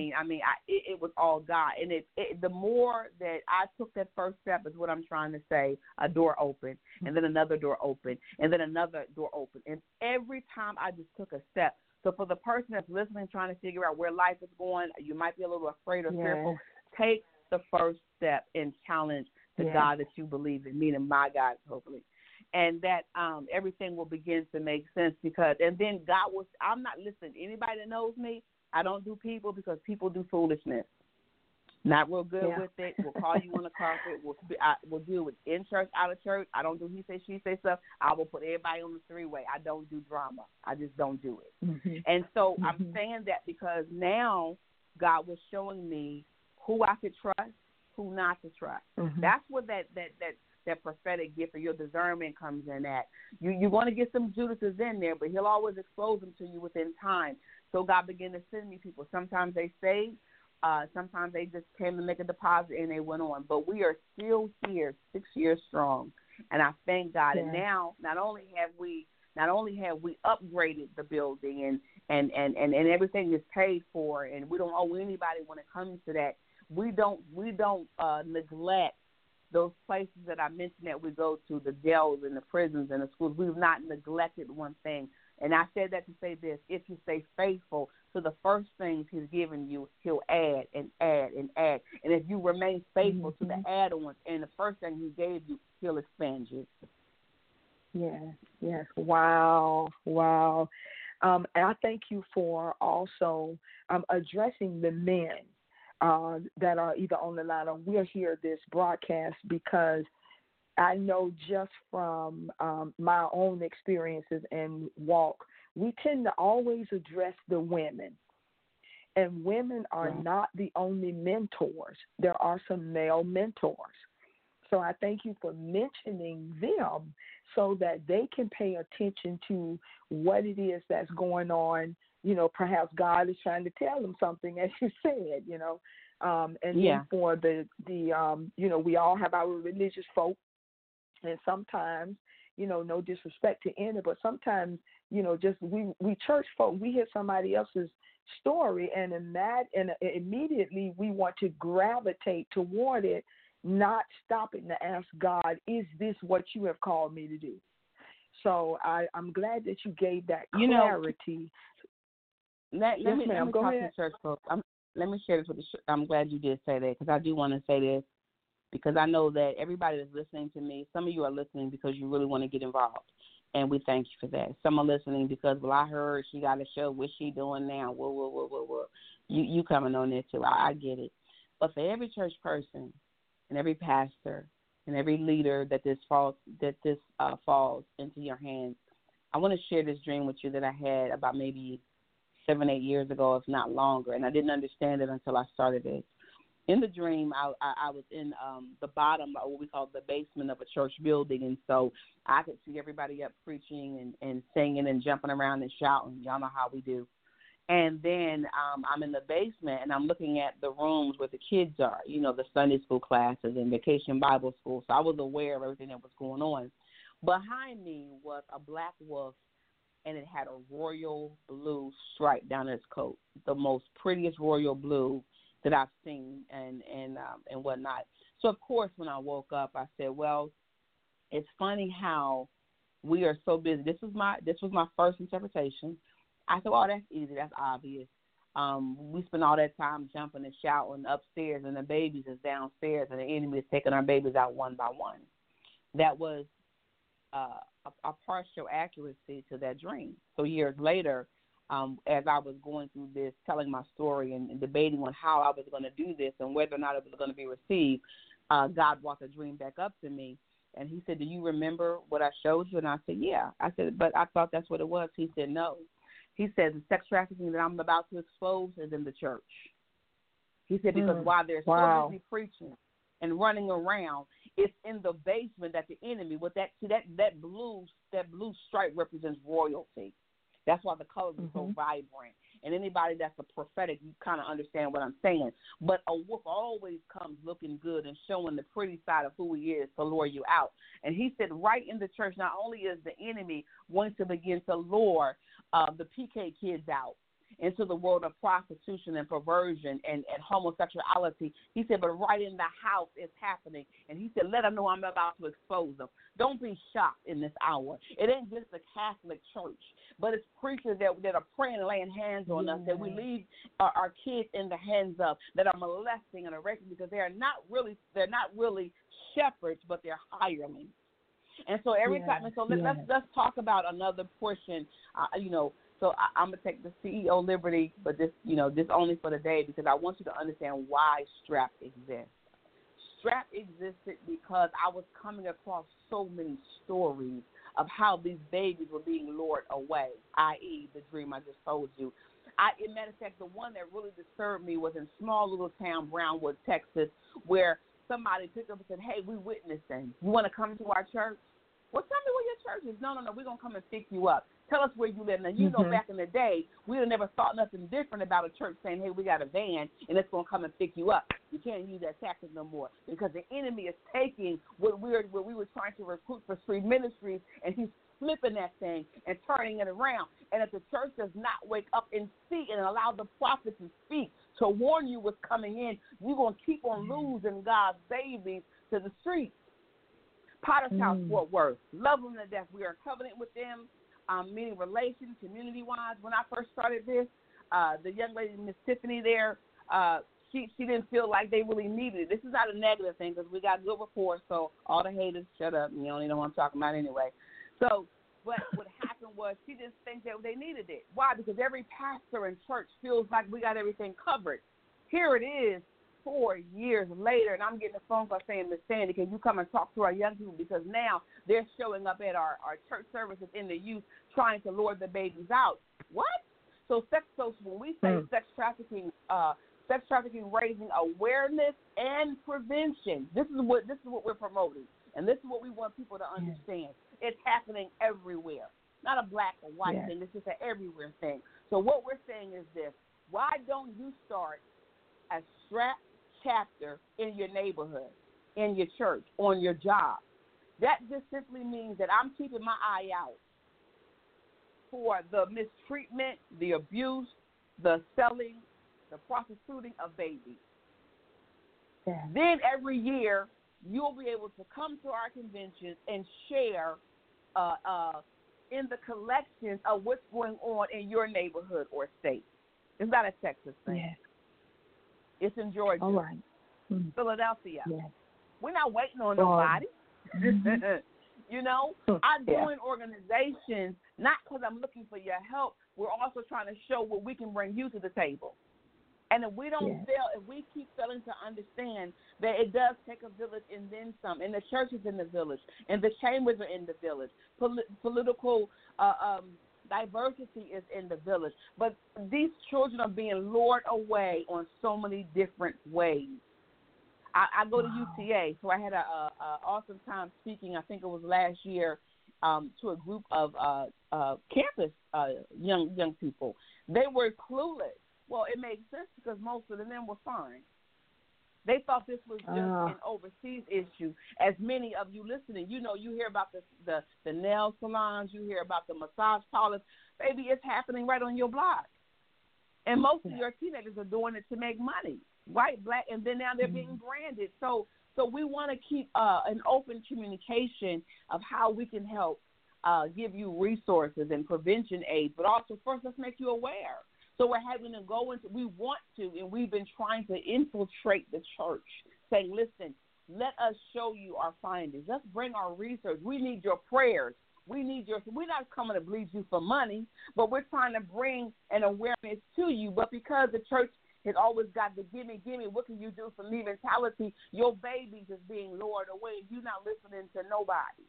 It was all God. And the more that I took that first step is what I'm trying to say. A door opened, and then another door opened, and then another door opened. And every time I just took a step. So for the person that's listening, trying to figure out where life is going, you might be a little afraid or fearful. Take the first step and challenge the God that you believe in, meaning my God, hopefully. And that everything will begin to make sense and then God will, I'm not listening. Anybody that knows me, I don't do people because people do foolishness. Not real good with it. We'll call you on the carpet. We'll deal with in church, out of church. I don't do he say, she say stuff. I will put everybody on the three-way. I don't do drama. I just don't do it. And so I'm saying that because now God was showing me who I could trust, who not to trust. That's where that prophetic gift or your discernment comes in at. You're going to get some Judases in there, but he'll always expose them to you within time. So God began to send me people. Sometimes they stayed. Sometimes they just came to make a deposit and they went on. But we are still here 6 years strong. And I thank God. And now not only have we upgraded the building and everything is paid for and we don't owe anybody when it comes to that. We don't neglect those places that I mentioned that we go to, the jails and the prisons and the schools. We've not neglected one thing. And I said that to say this: if you stay faithful to the first things he's given you, he'll add and add and add. And if you remain faithful to the add-ons and the first thing he gave you, he'll expand you. Yes. Wow. And I thank you for also addressing the men that are either on the line or we'll hear this broadcast, because I know just from my own experiences and walk, we tend to always address the women. And women are not the only mentors. There are some male mentors. So I thank you for mentioning them so that they can pay attention to what it is that's going on. You know, perhaps God is trying to tell them something, as you said, you know. Then for the we all have our religious folk. And sometimes, no disrespect to any, but sometimes, just we church folk, we hear somebody else's story and immediately we want to gravitate toward it, not stopping to ask God, is this what you have called me to do? So I'm glad that you gave that clarity. let Yes, me ma'am. Go talk to ahead. the church folks. Let me share this with the I'm glad you did say that, because I do want to say this, because I know that everybody that's listening to me, some of you are listening because you really want to get involved, and we thank you for that. Some are listening because, well, I heard she got a show. What's she doing now? Whoa. You coming on there too. I get it. But for every church person and every pastor and every leader that this falls into your hands, I want to share this dream with you that I had about maybe 7, 8 years ago, if not longer, and I didn't understand it until I started it. In the dream, I was in the bottom, or what we call the basement of a church building, and so I could see everybody up preaching and singing and jumping around and shouting. Y'all know how we do. And then I'm in the basement, and I'm looking at the rooms where the kids are, the Sunday school classes and vacation Bible school. So I was aware of everything that was going on. Behind me was a black wolf, and it had a royal blue stripe down its coat, the most prettiest royal blue that I've seen and whatnot. So, of course, when I woke up, I said, well, it's funny how we are so busy. This was my first interpretation. I said, well, that's easy. That's obvious. We spend all that time jumping and shouting upstairs, and the babies is downstairs, and the enemy is taking our babies out one by one. That was a partial accuracy to that dream. So years later, as I was going through this, telling my story and debating on how I was going to do this and whether or not it was going to be received, God brought the dream back up to me. And he said, do you remember what I showed you? And I said, yeah. I said, but I thought that's what it was. He said, no. He said, the sex trafficking that I'm about to expose is in the church. He said, because while they're so busy preaching and running around, it's in the basement that the enemy, with that blue stripe represents royalty. That's why the colors are so vibrant. And anybody that's a prophetic, you kind of understand what I'm saying. But a wolf always comes looking good and showing the pretty side of who he is to lure you out. And he said right in the church, not only is the enemy going to begin to lure the PK kids out into the world of prostitution and perversion and homosexuality, he said, but right in the house it's happening. And he said, let them know I'm about to expose them. Don't be shocked in this hour. It ain't just the Catholic Church, but it's preachers that are praying and laying hands on us, that we leave our kids in the hands of, that are molesting and raping, because they're not really shepherds, but they're hirelings. And so every time, and so let's talk about another portion, So I'm gonna take the CEO liberty, but this only for the day, because I want you to understand why STRAP exists. STRAP existed because I was coming across so many stories of how these babies were being lured away, i.e. the dream I just told you. As a matter of fact, the one that really disturbed me was in small little town, Brownwood, Texas, where somebody picked up and said, hey, we witnessing. You want to come to our church? Well, tell me where your church is. No, we're going to come and pick you up. Tell us where you live. Now, you know, back in the day, we would have never thought nothing different about a church saying, hey, we got a van, and it's going to come and pick you up. You can't use that tactic no more, because the enemy is taking what we were trying to recruit for street ministries, and he's flipping that thing and turning it around. And if the church does not wake up and see and allow the prophet to speak, to warn you what's coming in, you're going to keep on losing God's babies to the streets. Potter's House, Fort Worth. Love them to death. We are in covenant with them, meaning relations, community-wise. When I first started this, the young lady, Miss Tiffany there, she didn't feel like they really needed it. This is not a negative thing, because we got good rapport, so all the haters, shut up. You only know what I'm talking about anyway. So what happened was she didn't think that they needed it. Why? Because every pastor in church feels like we got everything covered. Here it is, 4 years later, and I'm getting a phone call saying, Miss Sandy, can you come and talk to our young people? Because now they're showing up at our church services in the youth trying to lure the babies out. What? So when we say sex trafficking, raising awareness and prevention, this is what we're promoting, and this is what we want people to understand. It's happening everywhere, not a black or white thing. It's just an everywhere thing. So what we're saying is this: why don't you start a STRAP chapter in your neighborhood, in your church, on your job? That just simply means that I'm keeping my eye out for the mistreatment, the abuse, the selling, the prostituting of babies. Yeah. Then every year you'll be able to come to our conventions and share in the collections of what's going on in your neighborhood or state. It's not a Texas thing. Yes. It's in Georgia. All right. Philadelphia. Yes. We're not waiting on nobody. You know, I Yeah. join organizations not because I'm looking for your help. We're also trying to show what we can bring you to the table. And if we don't fail, if we keep failing to understand that it does take a village and then some, and the church is in the village, and the chambers are in the village, political diversity is in the village, but these children are being lured away on so many different ways. I go to UTA, so I had a awesome time speaking. I think it was last year to a group of campus young people. They were clueless. Well, it makes sense because most of them were fine. They thought this was just an overseas issue. As many of you listening, you know, you hear about the nail salons, you hear about the massage parlors. Baby, it's happening right on your block. And most of your teenagers are doing it to make money, white, black, and then now they're being branded. So we want to keep an open communication of how we can help give you resources and prevention aids, but also first let's make you aware. So we're having to go into, we want to, and we've been trying to infiltrate the church, saying, listen, let us show you our findings. Let's bring our research. We need your prayers. We're not coming to bleed you for money, but we're trying to bring an awareness to you. But because the church has always got the gimme, what can you do for me mentality, your babies is being lured away. You're not listening to nobody.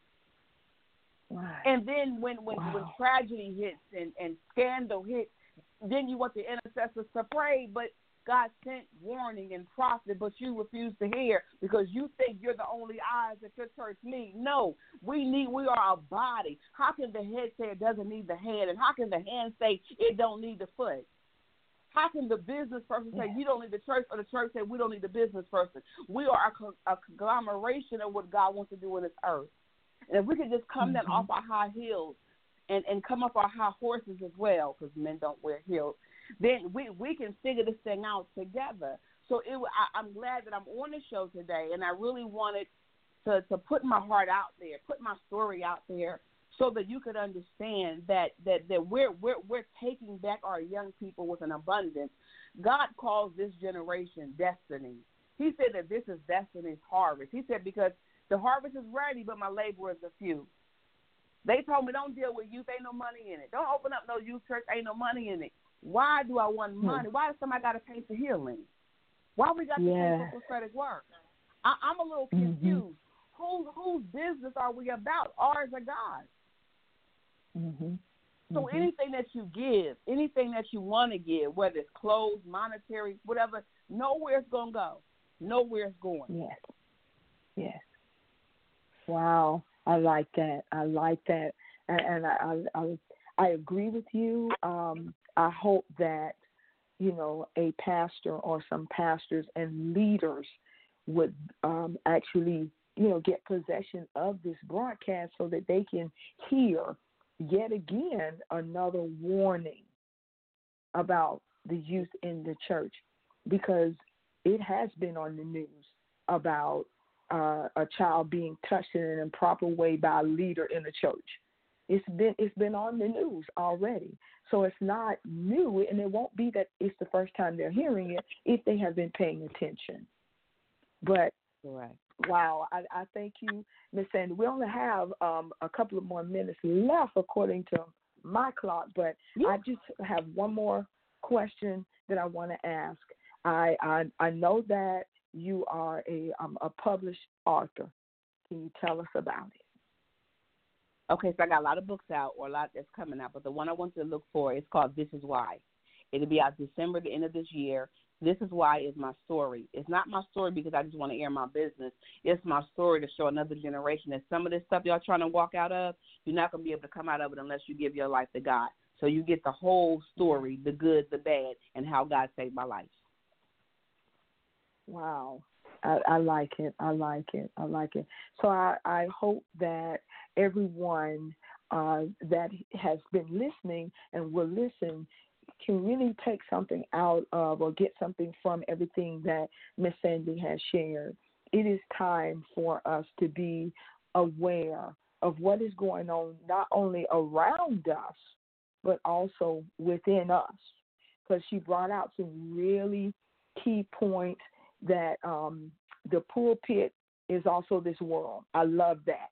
Right. And then when tragedy hits and scandal hits, then you want the intercessors to pray, but God sent warning and prophet, but you refuse to hear because you think you're the only eyes that your church needs. No, we are a body. How can the head say it doesn't need the head, and how can the hand say it don't need the foot? How can the business person say you don't need the church, or the church say we don't need the business person? We are a conglomeration of what God wants to do on this earth. And if we could just come down off our high heels and come up our high horses as well, because men don't wear heels, then we can figure this thing out together. So I'm glad that I'm on the show today, and I really wanted to put my heart out there, put my story out there, so that you could understand that we're taking back our young people with an abundance. God calls this generation destiny. He said that this is destiny's harvest. He said because the harvest is ready, but my laborers are few. They told me don't deal with youth, ain't no money in it. Don't open up no youth church, ain't no money in it. Why do I want money? Why does somebody got to pay for healing? Why we got to pay for prophetic work? I'm a little confused. Whose business are we about? Ours or God's? So anything that you give, anything that you want to give, whether it's clothes, monetary, whatever, nowhere it's going to go. Nowhere it's going. Yes. Wow. I like that. And I agree with you. I hope that, a pastor or some pastors and leaders would actually, get possession of this broadcast so that they can hear yet again another warning about the youth in the church, because it has been on the news about a child being touched in an improper way by a leader in the church. It's been on the news already. So it's not new, and it won't be that it's the first time they're hearing it if they have been paying attention. But wow, I thank you, Ms. Sandy. We only have a couple of more minutes left according to my clock, but I just have one more question that I want to ask. I know that you are a published author. Can you tell us about it? Okay, so I got a lot of books out, or a lot that's coming out, but the one I want you to look for is called This Is Why. It'll be out December, the end of this year. This Is Why is my story. It's not my story because I just want to air my business. It's my story to show another generation that some of this stuff y'all trying to walk out of, you're not going to be able to come out of it unless you give your life to God. So you get the whole story, the good, the bad, and how God saved my life. Wow. I like it. So I hope that everyone that has been listening and will listen can really take something out of or get something from everything that Ms. Sandy has shared. It is time for us to be aware of what is going on not only around us, but also within us. because she brought out some really key points that the pulpit is also this world. I love that.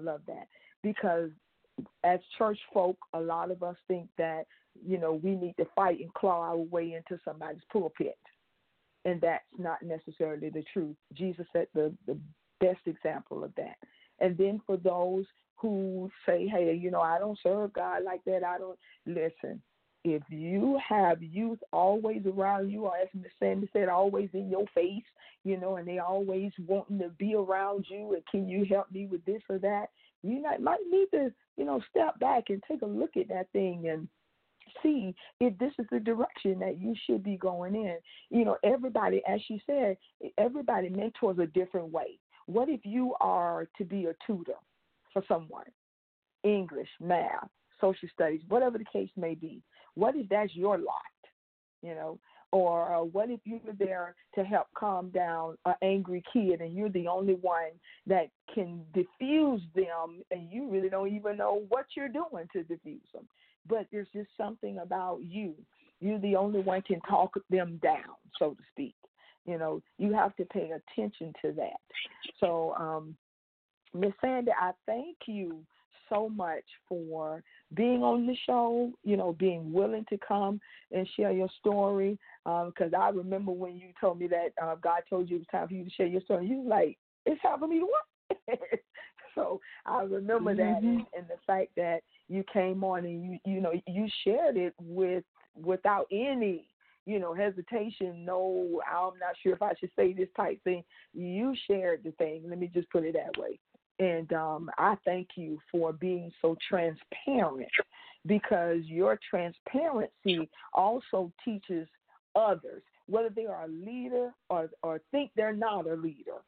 Because as church folk, a lot of us think that, we need to fight and claw our way into somebody's pulpit. And that's not necessarily the truth. Jesus set the best example of that. And then for those who say, hey, I don't serve God like that, listen. If you have youth always around you, or as Ms. Sandy said, always in your face, and they always wanting to be around you, and can you help me with this or that, you might need to, step back and take a look at that thing and see if this is the direction that you should be going in. Everybody, as she said, everybody mentors a different way. What if you are to be a tutor for someone? English, math, social studies, whatever the case may be. What if that's your lot, Or what if you were there to help calm down an angry kid and you're the only one that can diffuse them and you really don't even know what you're doing to diffuse them? But there's just something about you. You're the only one can talk them down, so to speak. You have to pay attention to that. So, Ms. Sandy, I thank you so much for being on the show, being willing to come and share your story. Because I remember when you told me that God told you it was time for you to share your story, you was like, it's time for me to what? So I remember that, and the fact that you came on and you shared it without any hesitation. No, I'm not sure if I should say this type thing. You shared the thing. Let me just put it that way. And I thank you for being so transparent, because your transparency also teaches others, whether they are a leader or think they're not a leader.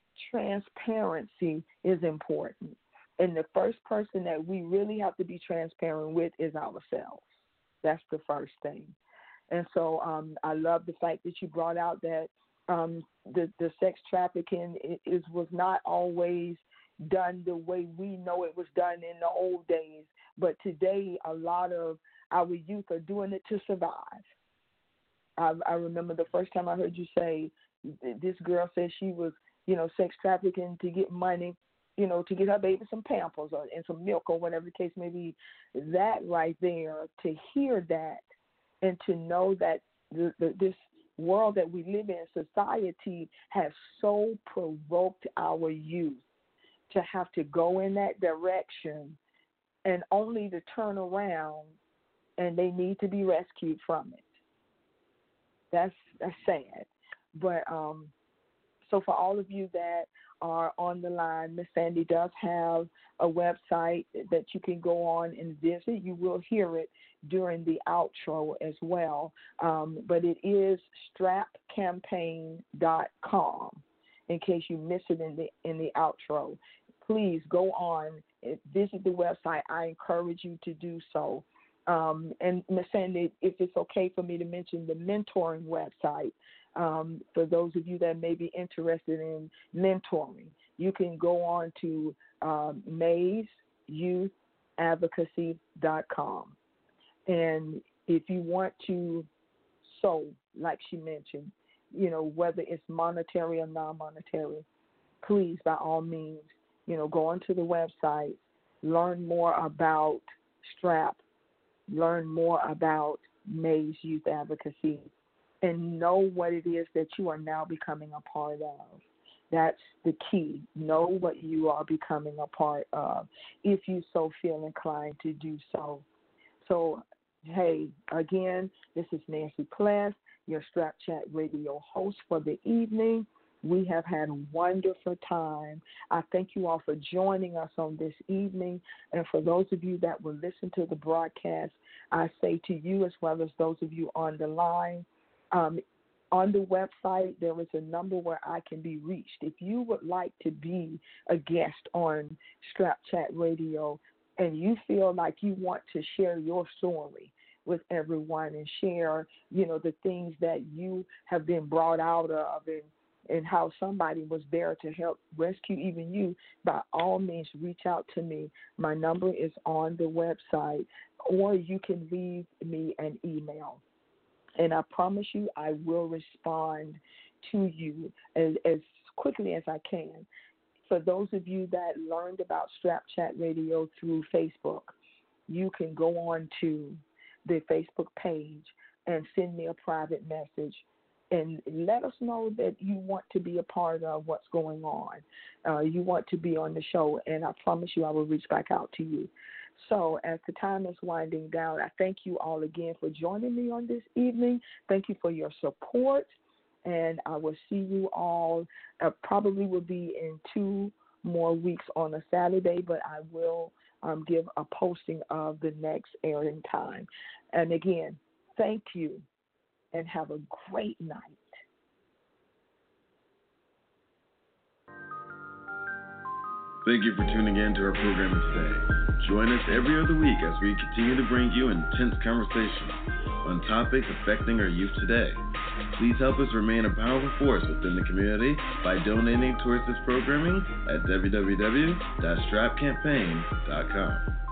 Transparency is important. And the first person that we really have to be transparent with is ourselves. That's the first thing. And so I love the fact that you brought out that the sex trafficking was not always done the way we know it was done in the old days. But today, a lot of our youth are doing it to survive. I remember the first time I heard you say this girl said she was, sex trafficking to get money, to get her baby some Pampers and some milk or whatever the case may be. That right there, to hear that and to know that this world that we live in, society, has so provoked our youth to have to go in that direction and only to turn around and they need to be rescued from it. That's sad. But so for all of you that are on the line, Miss Sandy does have a website that you can go on and visit. You will hear it during the outro as well. But it is strapcampaign.com in case you miss it in the outro. Please go on, visit the website. I encourage you to do so. And Ms. Sandy, if it's okay for me to mention the mentoring website, for those of you that may be interested in mentoring, you can go on to MaysYouthAdvocacy.com. And if you want to sow, like she mentioned, whether it's monetary or non-monetary, please, by all means, go onto the website, learn more about STRAP, learn more about Mays Youth Advocacy, and know what it is that you are now becoming a part of. That's the key. Know what you are becoming a part of, if you so feel inclined to do so. So, hey, again, this is Nancy Pless, your Strap Chat radio host for the evening. We have had a wonderful time. I thank you all for joining us on this evening. And for those of you that will listen to the broadcast, I say to you, as well as those of you on the line, on the website, there is a number where I can be reached. If you would like to be a guest on Strap Chat Radio and you feel like you want to share your story with everyone and share, the things that you have been brought out of and how somebody was there to help rescue even you, by all means, reach out to me. My number is on the website, or you can leave me an email. And I promise you, I will respond to you as quickly as I can. For those of you that learned about Strap Chat Radio through Facebook, you can go on to the Facebook page and send me a private message and let us know that you want to be a part of what's going on. You want to be on the show, and I promise you I will reach back out to you. So as the time is winding down, I thank you all again for joining me on this evening. Thank you for your support, and I will see you all, probably will be in 2 more weeks on a Saturday, but I will give a posting of the next airing time. And again, thank you, and have a great night. Thank you for tuning in to our program today. Join us every other week as we continue to bring you intense conversations on topics affecting our youth today. Please help us remain a powerful force within the community by donating towards this programming at www.strapcampaign.com.